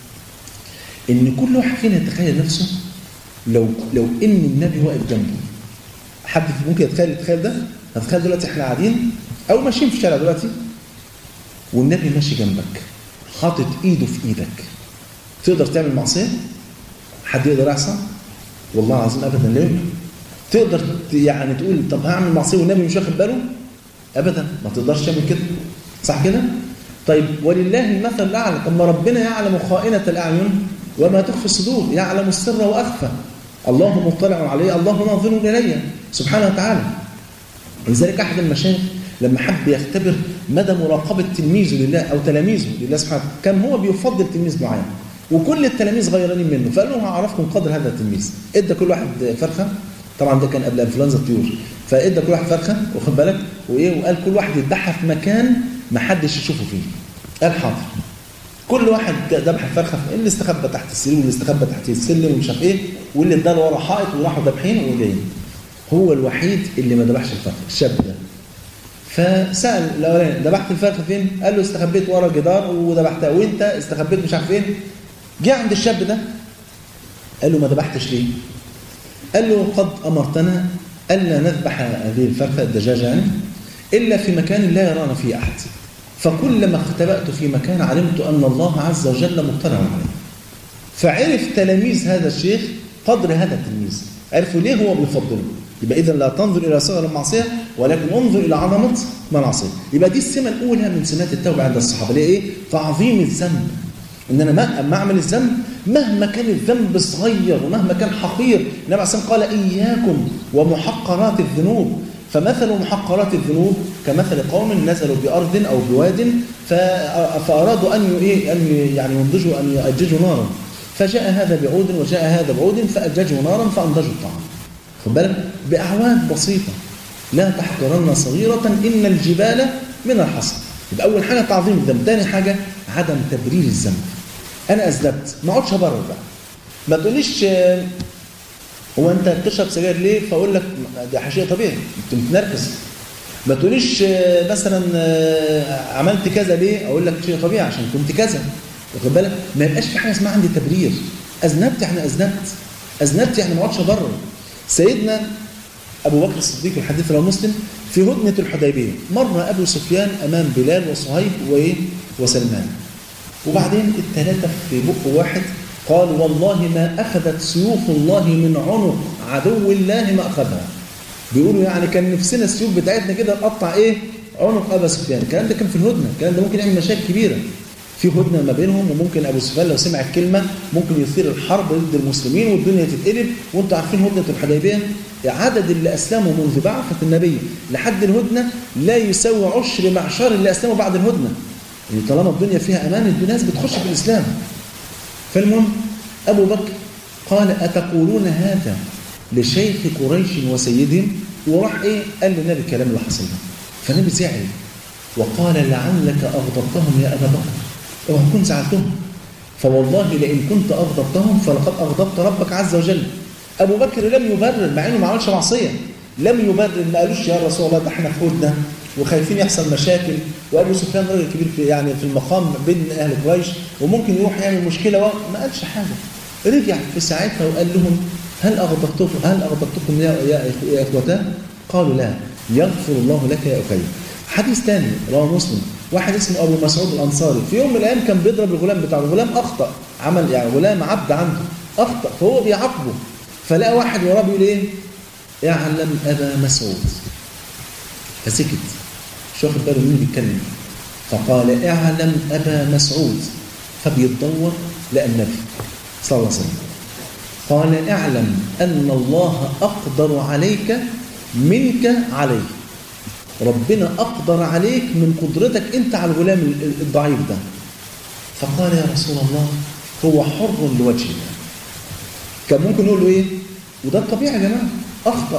إن كل واحد فينا يتخيل نفسه لو إن النبي واقف جنبه. حد ممكن يتخيل ده؟ هتخيل دلوقتي إحنا قاعدين أو ماشيين في الشارع دلوقتي والنبي ماشي جنبك حاطط إيده في إيدك، تقدر تعمل معصية؟ حد يقدر يعصى؟ والله العظيم أبدا لا يمكن. تقدر يعني تقول طب هعمل معصية والنبي مش واخد باله؟ أبدا ما تقدرش تعمل كده، صح كده؟ طيب ولله المثل الأعلى. طب ما ربنا يعلم خائنة الأعين وما تخفي الصدور، يعلم السر وأخفى. الله مطلع عليه، الله ناظر إليه سبحانه وتعالى. لذلك أحد المشايخ لما حب يختبر مدى مراقبة تلميذه لله أو تلاميذه لله سبحانه وتعالى، كان هو بيفضل تلميذ معين وكل التلاميذ غيرانين منه، فقال له هعرفكم قدر هذا التلميذ. ادى كل واحد فرخة، طبعا ده كان قبل انفلونزا الطيور، فادى كل واحد فرخة واخد بالك وايه، وقال كل واحد يذبحها في مكان ما حدش يشوفه فيه. قال حاضر. كل واحد ذبح الفرخه، اللي استخبى تحت السرير واللي استخبى تحت السلم ومش عارف ايه، واللي اداله ورا حائط وراحوا ذابحين وجايين. هو الوحيد اللي ما ذبحش الفرخه، الشاب ده. فسال الاولاني ذبحت الفرخه فين؟ قال له استخبيت ورا جدار وذبحتها. وانت استخبيت مش عارف فين. جه عند الشاب ده قال له ما ذبحتش ليه؟ قال له قد امرتنا الا نذبح هذه الفرخه الدجاجه يعني الا في مكان لا يرانا فيه احد، فكلما اختبأت في مكان علمت أن الله عز وجل مطلع عليه. فعرف تلاميذ هذا الشيخ قدر هذا التلميذ، عرفوا ليه هو بيفضله. يبقى إذن لا تنظر إلى صغر المعصية ولكن انظر إلى عظمة المعصية. يبقى دي السمة الأولى من سمات التوبة عند الصحابة، اللي إيه؟ تعظيم الذنب. إن أنا ما أعمل الذنب مهما كان الذنب صغير ومهما كان حقير. النبي عليه الصلاة والسلام قال إياكم ومحقرات الذنوب، فمثل محقرات الذنوب كمثل قوم نزلوا بأرض أو بواد فأرادوا أن يعني ينضجوا أن يأججوا نارا، فجاء هذا بعود وجاء هذا بعود فأججوا نارا فأنضجوا الطعام. خد بالك بأعواد بسيطة. لا تحقرن صغيرة إن الجبال من الحصى. يبقى أول حاجة تعظيم الذنب، ثاني حاجة عدم تبرير الذنب. أنا أذنبت ما اقعدش أبرر بقى، ما تقوليش هو أنت بتشرب سجاير ليه؟ فأقول لك ده شيء طبيعي، أنت متنرفز. ما تقوليش مثلا عملت كذا ليه؟ أقول لك شيء طبيعي عشان كنت كذا. واخد بالك؟ ما يبقاش في حاجة اسمها عندي تبرير. أذنبت يعني أذنبت يعني ما اقعدش أبرر. سيدنا أبو بكر الصديق الحديث رواه مسلم في هدنة الحديبية مر أبو سفيان أمام بلال وصهيب وسلمان، وبعدين الثلاثة في بق واحد قال والله ما أخذت سيوف الله من عنق عدو الله ما أخذها. بيقولوا يعني كان نفسنا السيوف بتاعتنا كده تقطع إيه؟ عنق أبو سفيان. الكلام ده كان في الهدنة، الكلام ده ممكن يعمل مشاكل كبيرة في هدنة ما بينهم، وممكن أبو سفيان لو سمع الكلمة ممكن يثير الحرب ضد المسلمين والدنيا تتقلب. وانتوا عارفين هدنة الحديبية عدد اللي أسلموا منذ بعثة النبي لحد الهدنة لا يساوي 10 معشار اللي أسلموا بعد الهدنة. يعني طالما الدنيا فيها أمان الناس بتخش في الإسلام. فالمهم أبو بكر قال أتقولون هذا لشيخ قريش وسيدهم؟ وراح إيه؟ قال للنبي الكلام اللي حصل له. فالنبي زعل وقال لعلك أغضبتهم يا أبا بكر، أو هكون زعلتهم، فوالله لئن كنت أغضبتهم فلقد أغضبت ربك عز وجل. أبو بكر لم يبرر مع إنه ما عملش معصية، لم يبرر، ما قالوش يا رسول الله ده احنا في هدنة وخايفين يحصل مشاكل، وأبو سفيان راجل كبير في المقام بين أهل قريش وممكن يروح يعمل مشكلة، ما قالش حاجة. رجع في ساعتها وقال لهم هل أغضبتكم يا إخوتاه؟ قالوا لا، يغفر الله لك يا أخي. حديث ثاني رواه مسلم، واحد اسمه أبو مسعود الأنصاري في يوم من الأيام كان بيضرب الغلام بتاعه، الغلام أخطأ، عمل يعني غلام عبد عنده أخطأ، فهو بيعاقبه، فلقى واحد وراه بيقول إيه؟ اعلم أبا مسعود، فسكت مش واخد باله مين بيتكلم، فقال اعلم أبا مسعود، فبيتدور لقى النبي صلى الله عليه وسلم قال اعلم أن الله أقدر عليك منك عليه، ربنا أقدر عليك من قدرتك أنت على الغلام الضعيف ده. فقال يا رسول الله هو حر لوجه الله. كان ممكن نقول له إيه؟ وده الطبيعي يا جماعة، أخطأ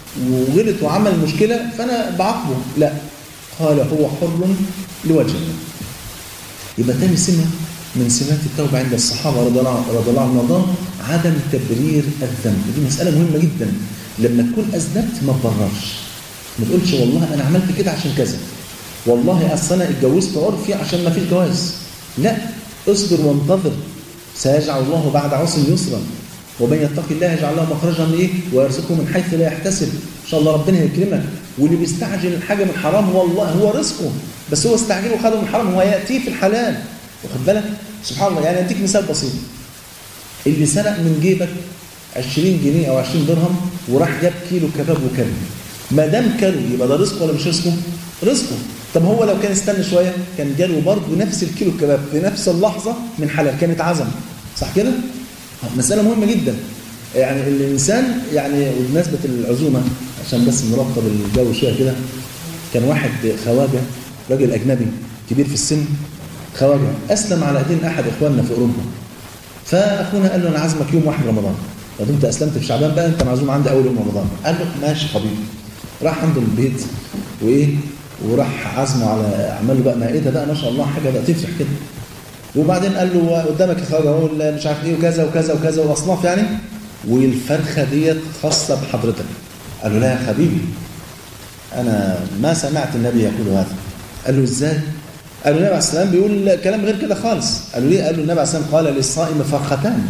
وغلط وعمل مشكلة فأنا بعاقبه، لا، قال هو حر لوجه الله. يبقى تاني سمة من سمات التوبة عند الصحابة رضي الله عنهم وارضاهم عدم تبرير الذنب. دي مسألة مهمة جدا. لما تكون أذنبت ما تبررش، ما تقولش والله أنا عملت كده عشان كذا، والله أصل أنا اتجوزت عرفي عشان ما فيش جواز. لا، اصبر وانتظر، سيجعل الله بعد عسر يسرا، ومن يتق الله يجعل له مخرجا من ايه ويرزقه من حيث لا يحتسب. ان شاء الله ربنا يكرمك. واللي بيستعجل الحاجه من حرام والله هو رزقه، بس هو استعجله وخده من حرام، هو ياتيه في الحلال. واخد بالك؟ سبحان الله. يعني اديك مثال بسيط، اللي سرق من جيبك 20 جنيه او 20 درهم وراح جاب كيلو كباب وكل، ما دام كله يبقى ده رزقه ولا مش رزقه؟ رزقه. طب هو لو كان استنى شويه كان جاله برضه نفس الكيلو كباب في نفس اللحظه من حلال، كانت عزم، صح كده؟ مسألة مهمة جدا. يعني الإنسان يعني وبمناسبة العزومة عشان بس نرطب الجو شوية كده، كان واحد خواجة راجل أجنبي كبير في السن، خواجة أسلم على أيدين أحد إخواننا في أوروبا. فأخونا قال له أنا عازمك يوم 1 رمضان، لو أنت أسلمت في شعبان بقى أنت معزوم عندي أول يوم رمضان. قال له ماشي حبيبي. راح عنده البيت وإيه وراح عزمه على عمل له بقى مائدة بقى ما شاء الله حاجة بقى تفرح كده. وبعدين قال له قدامك يا خواجه اهو مش عارف ايه وكذا وكذا وكذا واصناف يعني، والفرخه ديت خاصه بحضرتك. قال له لا يا حبيبي انا ما سمعت النبي يقول هذا. قال له ازاي؟ قال له النبي عليه السلام بيقول كلام غير كده خالص. قال له ليه؟ قال له النبي عليه السلام قال للصائم فرختان.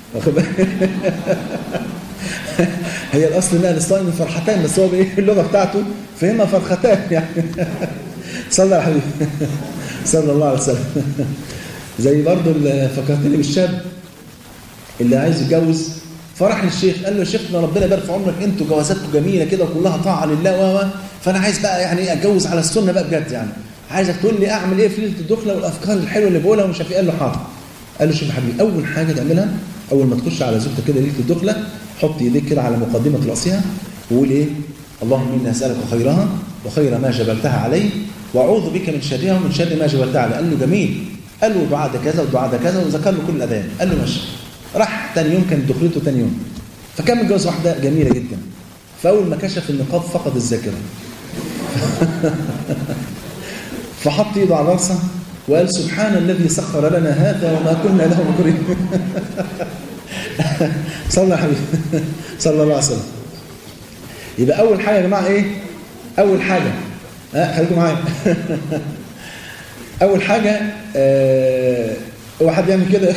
هي الاصل انها للصائم فرحتان، بس هو بايه اللغه بتاعته فهمها فرختان يعني. صلى على الحبيب صلى الله عليه وسلم. زي برضه اللي فكرتني بالشاب اللي عايز يتجوز، فرح للشيخ قال له يا شيخنا ربنا يبارك في عمرك، انتوا جوازاتكم جميله كده وكلها طاعه لله فانا عايز بقى يعني اتجوز على السنه بقى بجد، يعني عايزك تقول لي اعمل ايه في ليله الدخله والافكار الحلوه اللي بقولها ومش عارف ايه. قال له حاضر. قال له شوف يا حبيبي اول حاجه تعملها اول ما تخش على زوجتك كده ليله الدخله، حط ايديك كده على مقدمه راسها وقول ايه اللهم اني اسالك خيرها وخير ما جبلتها عليه واعوذ بك من شرها ومن شر ما جبلتها عليه. قال له جميل. قال له الدعاء ده كذا والدعاء ده كذا وذكر له كل الاذان. قال له ماشي. راح ثاني يوم كانت دخلته ثاني يوم، فكان متجوز واحده جميله جدا، فاول ما كشف النقاب فقد الذاكره. فحط ايده على راسه وقال سبحان الذي سخر لنا هذا وما كنا له مقرنين. صلى على حبيبي صلى الله عليه وسلم. يبقى اول حاجه يا جماعه ايه؟ اول حاجه خليكم معايا. اول حاجه هو حد يعمل كده؟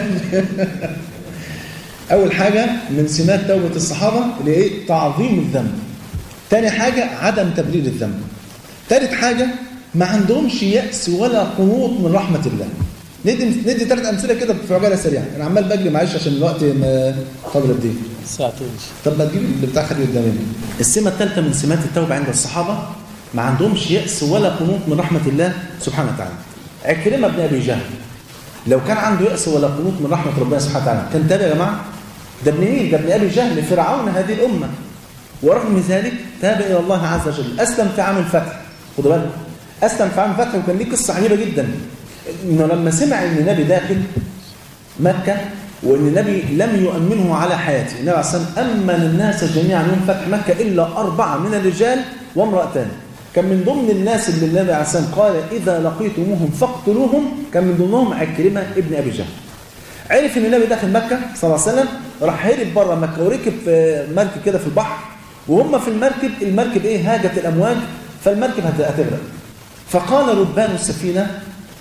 اول حاجه من سمات توبه الصحابه اللي ايه؟ تعظيم الذنب. تاني حاجه عدم تبرير الذنب. ثالث حاجه ما عندهمش يأس ولا قنوط من رحمه الله. ندي 3 امثله كده في عجاله سريعه، انا عمال بجري معلش عشان الوقت قدر قد ايه؟ ساعتين. طب ما تجيب اللي بتاع خليه قدامنا. السمه الثالثه من سمات التوبه عند الصحابه ما عندهمش يأس ولا قنوط من رحمه الله سبحانه وتعالى. عكرمة بن ابي جهل لو كان عنده يأس ولا قنوط من رحمه ربنا سبحانه وتعالى كان تاب يا جماعه. ده ابن مين؟ ده ابن ابي جهل فرعون هذه الامه، ورغم ذلك تاب الى الله عز وجل. اسلم في عام الفتح، خدوا بالكم اسلم في عام الفتح، وكان ليه قصه عجيبه جدا انه لما سمع ان النبي داخل مكه وان النبي لم يؤمنه على حياته، النبي عليه الصلاه والسلام امن الناس جميعا يوم فتح مكه الا 4 من الرجال وامرأتان. كان من ضمن الناس اللي النبي عليه الصلاه والسلام قال اذا لقيتموهم فاقتلوهم، كان من ضمنهم عكرمه ابن ابي جهل. عرف ان النبي داخل مكه صلى الله عليه وسلم، راح هرب بره مكه وركب في مركب كده في البحر، وهم في المركب ايه؟ هاجت الامواج فالمركب هتغرق. فقال ربان السفينه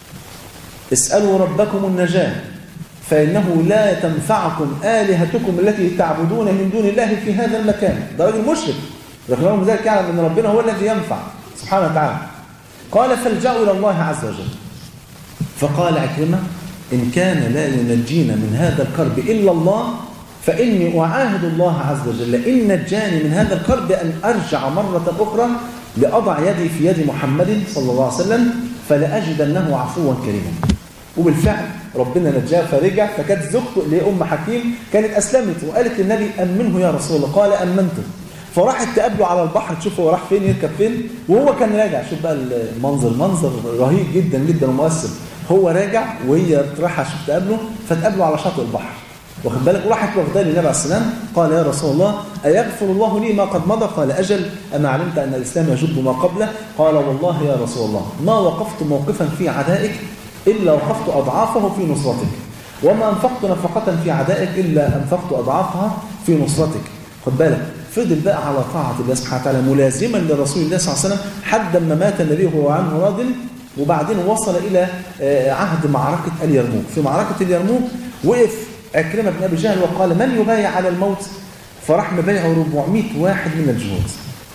اسالوا ربكم النجاه فانه لا تنفعكم الهتكم التي تعبدون من دون الله في هذا المكان. ده راجل مشرك، رغم ذلك يعلم ان ربنا هو الذي ينفع سبحانه وتعالى. قال فالجأوا الى الله عز وجل. فقال عكرمه إن كان لا ينجينا من هذا الكرب إلا الله فإني أعاهد الله عز وجل إن نجاني من هذا الكرب أن أرجع مرة أخرى لأضع يدي في يد محمد صلى الله عليه وسلم فلأجدنه عفوا كريما. وبالفعل ربنا نجاه فرجع. فكانت زوجته اللي هي أم حكيم كانت أسلمت وقالت للنبي أمنه يا رسول الله. قال أمنته. فراحت تقابله على البحر تشوف هو راح فين يركب فين، وهو كان راجع. شوف بقى المنظر، منظر رهيب جدا جدا ومؤثر. هو راجع وهي رايحه تشوف تقابله، فتقابله على شاطئ البحر. واخد بالك، وراحت واخداه للنبي عليه السلام. قال يا رسول الله أيغفر الله لي ما قد مضى؟ قال أجل، أما علمت أن الإسلام يجب ما قبله؟ قال والله يا رسول الله ما وقفت موقفا في عدائك إلا وقفت أضعافه في نصرتك، وما أنفقت نفقة في عدائك إلا أنفقت أضعافها في نصرتك. خد بالك، فضل بقى على طاعة الله سبحانه وتعالى ملازما لرسول الله صلى الله عليه وسلم حتى ما مات النبي وهو عنه راض. وبعدين وصل إلى عهد معركة اليرموك. في معركة اليرموك وقف عكرمة بن أبي جهل وقال من يبايع على الموت؟ فراح مبايعه 400 واحد من الجنود،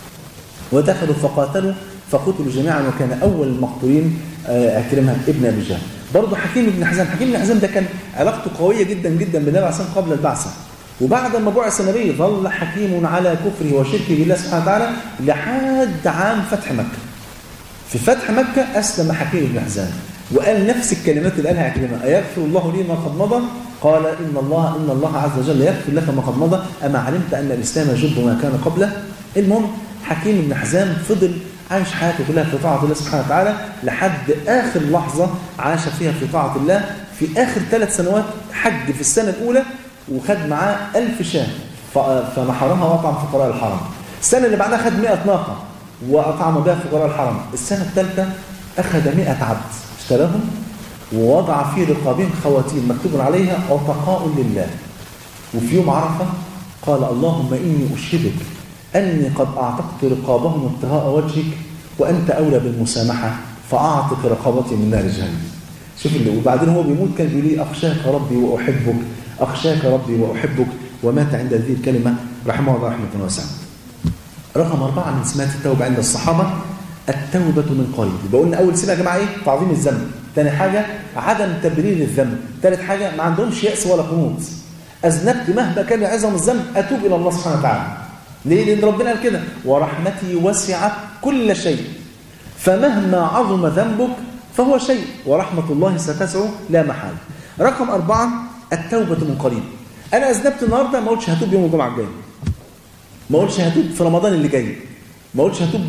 ودخلوا فقاتلوا فقتلوا جميعا، وكان أول المقتولين عكرمة ابن أبي جهل. برضه حكيم بن حزام. حكيم بن حزام ده كان علاقته قوية جدا جدا بالنبي عليه الصلاة والسلام قبل البعثة، وبعد ما بعث النبي ظل حكيم على كفره وشركه بالله سبحانه وتعالى لحد عام فتح مكة. في فتح مكة أسلم حكيم بن حزام وقال نفس الكلمات اللي قالها عكرمة: أيغفر الله لي ما قد مضى؟ قال إن الله عز وجل يغفر لك ما قد مضى، أما علمت أن الإسلام يجب ما كان قبله. المهم حكيم بن حزام فضل عايش حياته كلها في طاعة الله سبحانه وتعالى لحد آخر لحظة عاش فيها في طاعة الله. في آخر 3 سنوات حج في السنة الأولى وخد معاه 1000 شاة فنحرها وأطعم فقراء الحرم. السنة اللي بعدها خد 100 ناقة وأطعم بها فقراء الحرم. السنة الثالثة أخذ 100 عبد اشتراهم ووضع في رقابهم خواتيم مكتوب عليها عتقاء لله. وفي يوم عرفة قال: اللهم إني أشهدك أني قد أعتقت رقابهم ابتغاء وجهك وأنت أولى بالمسامحة فأعتق رقابتي من نار جهنم. شوف اللي وبعدين هو بيموت كان بيقول لي: أخشاك ربي وأحبك، أخشاك ربي وأحبك، ومات عند هذه الكلمة رحمه الله رحمة واسعة. رقم 4 من سمات التوبة عند الصحابة التوبة من قريب. بقولنا أول سمة يا جماعة إيه؟ تعظيم الذنب. ثاني حاجة عدم تبرير الذنب. ثالث حاجة ما عندهمش يأس ولا قنوط. أذنبت مهما كان عظم الذنب أتوب إلى الله سبحانه وتعالى. ليه؟ لأن ربنا قال كده: ورحمتي وسعت كل شيء فمهما عظم ذنبك فهو شيء ورحمة الله ستسع لا محال. رقم 4 التوبة من قريب. أنا أذنبت النهاردة ما قلتش هتوب يوم الجمعة الجاي، ما قلتش هتوب في رمضان اللي جاي، ما قلتش هتوب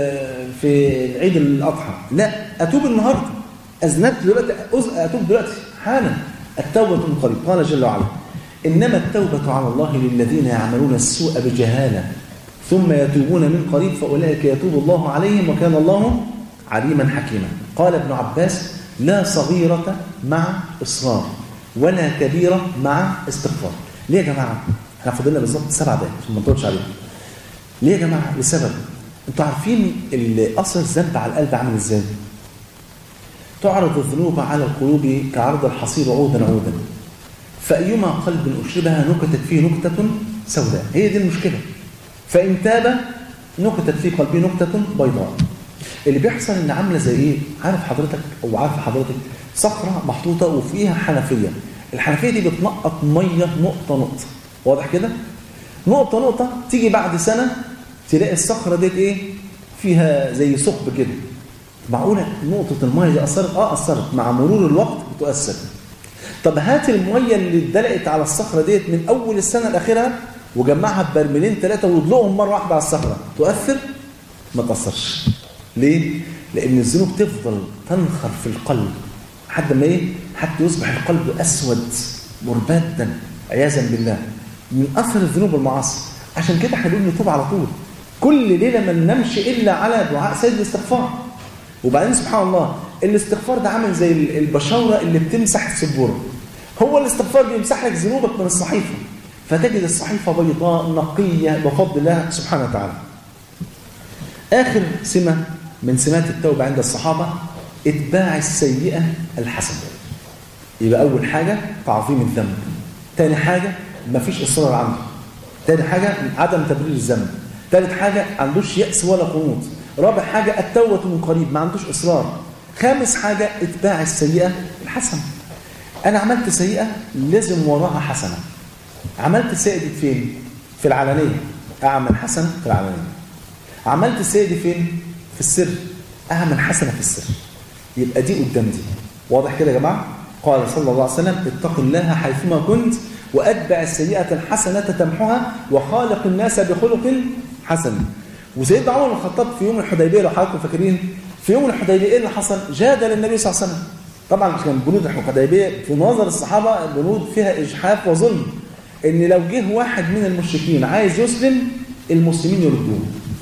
في عيد الأضحى، لا، أتوب النهاردة. أذنبت دلوقتي أتوب دلوقتي حالا. التوبة من قريب. قال جل وعلا: إنما التوبة على الله للذين يعملون السوء بجهالة ثم يتوبون من قريب فأولئك يتوب الله عليهم وكان الله عليما حكيما. قال ابن عباس: لا صغيرة مع إصرار ولا كبيرة مع استغفار. ليه يا جماعة؟ احنا فاضلنا بالظبط 7 دقايق عشان ما نطولش عليهم. ليه يا جماعة؟ لسبب. انتوا عارفين أثر الذنب على القلب عامل ازاي؟ تعرض الذنوب على القلوب كعرض الحصير عودا عودا، فأيما قلب أشربها نكتت فيه نكتة سوداء. هي دي المشكلة. فإن تاب نكتت في قلبه نكتة بيضاء. اللي بيحصل إن عاملة زي إيه؟ عارف حضرتك صخرة محطوطة وفيها حنفية. الحنفية دي بتنقط مية نقطة نقطة، واضح كده؟ نقطة نقطة. تيجي بعد سنة تلاقي الصخرة ديت إيه؟ فيها زي ثقب كده. معقولة نقطة المية دي أثرت؟ أثرت. مع مرور الوقت بتؤثر. طب هات المية اللي اتدلقت على الصخرة ديت من أول السنة لآخرها وجمعها ببرميلين 3 وادلقهم مرة واحدة على الصخرة، تؤثر؟ ما تأثرش. ليه؟ لأن الذنوب تفضل تنخر في القلب حتى ما إيه؟ حتى يصبح القلب أسود مربادا عياذا بالله من أثر الذنوب والمعاصي. عشان كده احنا بنقول نتوب على طول. كل ليلة ما ننامش إلا على دعاء سيد الاستغفار. وبعدين سبحان الله الاستغفار ده عامل زي البشاورة اللي بتمسح السبورة. هو الاستغفار بيمسح لك ذنوبك من الصحيفة فتجد الصحيفة بيضاء نقية بفضل الله سبحانه وتعالى. آخر سمة من سمات التوبة عند الصحابة اتباع السيئة الحسنة. يبقى أول حاجة تعظيم الذنب، ثاني حاجة مفيش إصرار عنده، ثاني حاجة عدم تبرير الذنب، ثالث حاجة عندوش يأس ولا قنوط، رابع حاجة التوبة من قريب ما عندوش إصرار، خامس حاجة اتباع السيئة الحسنة. أنا عملت سيئة لازم وراها حسنة. عملت السيئة دي فين؟ في العلانية. أعمل حسنة في العلانية. عملت السيئة دي فين؟ في السر. أعمل حسنة في السر. يبقى دي قدام دي. واضح كده يا جماعة؟ قال صلى الله عليه وسلم: اتق الله حيثما كنت وأتبع السيئة الحسنة تمحها وخالق الناس بخلق حسن. وسيدنا عمر بن الخطاب في يوم الحديبية لو حضراتكم فاكرين، في يوم الحديبية ايه اللي حصل؟ جادل النبي صلى الله عليه وسلم. طبعا كان بنود الحديبية في نظر الصحابة بنود فيها إجحاف وظلم، إن لو جه واحد من المشركين عايز يسلم المسلمين يردوه،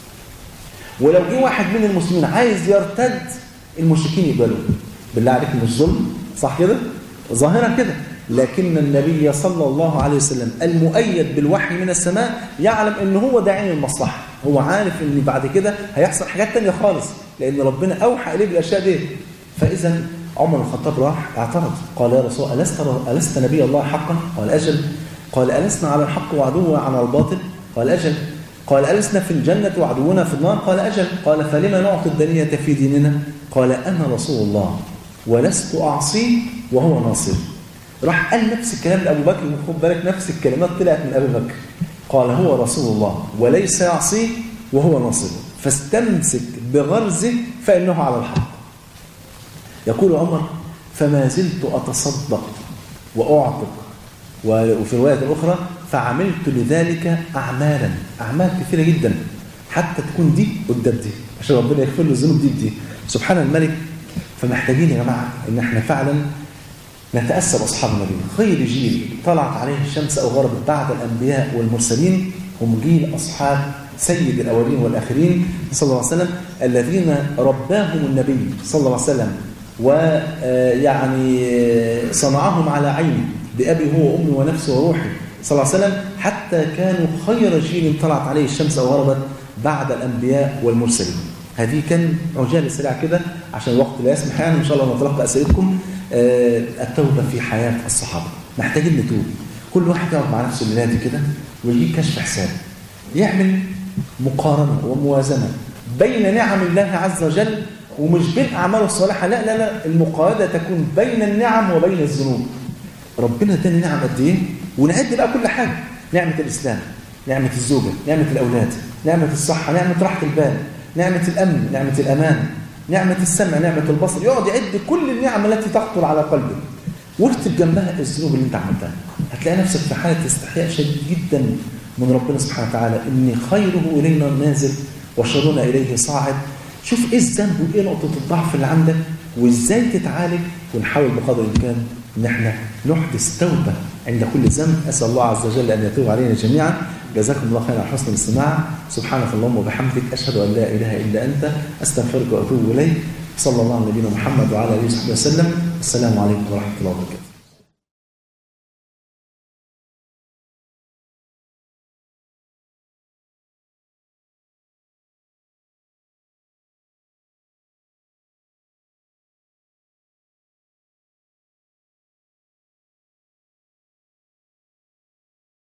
ولو جه واحد من المسلمين عايز يرتد المشركين يقبلوه. بالله عليك مش ظلم؟ صح كده؟ ظاهرا كده. لكن النبي صلى الله عليه وسلم المؤيد بالوحي من السماء يعلم ان هو ده عين المصلحة، هو عارف ان بعد كده هيحصل حاجات تانية خالص، لان ربنا اوحى اليه بالاشياء دي. فاذا عمر بن الخطاب راح اعترض، قال يا رسول ألست نبي الله حقا؟ قال أجل. قال ألسنا على الحق وعدونا على الباطل؟ قال أجل. قال ألسنا في الجنة وعدونا في النار؟ قال أجل. قال فلما نعطي الدنية في ديننا؟ قال أنا رسول الله ولست أعصيه وهو ناصر. راح قال نفس الكلام لأبو بكر، خد بالك نفس الكلمات طلعت من أبو بكر، قال هو رسول الله وليس يعصيه وهو ناصر، فاستمسك بغرزه فإنه على الحق. يقول عمر فما زلت أتصدق وأعتق، وفي الرواية الأخرى فعملت لذلك أعمال كثيرة جدا حتى تكون دي قدام دي، عشان ربنا يغفر له الذنوب دي. سبحان الملك. فمحتاجين يا جماعة إن احنا فعلا نتأسى بأصحاب النبي. خير جيل طلعت عليه الشمس أو غربت بعد الأنبياء والمرسلين هم جيل أصحاب سيد الأولين والآخرين صلى الله عليه وسلم، الذين رباهم النبي صلى الله عليه وسلم ويعني صنعهم على عينه بأبي هو وأمي ونفسي وروحي صلى الله عليه وسلم، حتى كانوا خير جيل طلعت عليه الشمس أو غربت بعد الأنبياء والمرسلين. هذه كان عجالة سريعة كده عشان الوقت لا يسمح، يعني إن شاء الله نتلقى أسئلتكم. التوبة في حياة الصحابة، محتاجين نتوب. كل واحد يقعد مع نفسه الليلة كده ويجيب كشف حساب، يعمل مقارنة وموازنة بين نعم الله عز وجل ومش بين أعماله الصالحة، لا لا لا، المقارنة تكون بين النعم وبين الذنوب. ربنا اداني نعم قد ايه ونعد بقى كل حاجة، نعمة الإسلام، نعمة الزوجة، نعمة الأولاد، نعمة الصحة، نعمة راحة البال، نعمة الأمن، نعمة الأمان، نعمة السمع، نعمة البصر. يقعد يعد كل النعم التي تخطر على قلبه واكتب جنبها الذنوب اللي انت عملتها. هتلاقي نفسك في حالة استحياء شديد جدا من ربنا سبحانه وتعالى، ان خيره إلينا نازل وشرنا إليه صاعد. شوف ايه الذنب وايه نقطة الضعف اللي عندك وازاي تتعالج، ونحاول بقدر الامكان ان احنا نحدث توبة عند كل ذنب. اسال الله عز وجل ان يتوب علينا جميعا. جزاكم الله خيرا على حسن الاستماع. سبحانك اللهم وبحمدك، اشهد ان لا اله الا انت، استغفرك واتوب اليك. صلى الله على نبينا محمد وعلى اله وصحبه وسلم. السلام عليكم ورحمه الله وبركاته.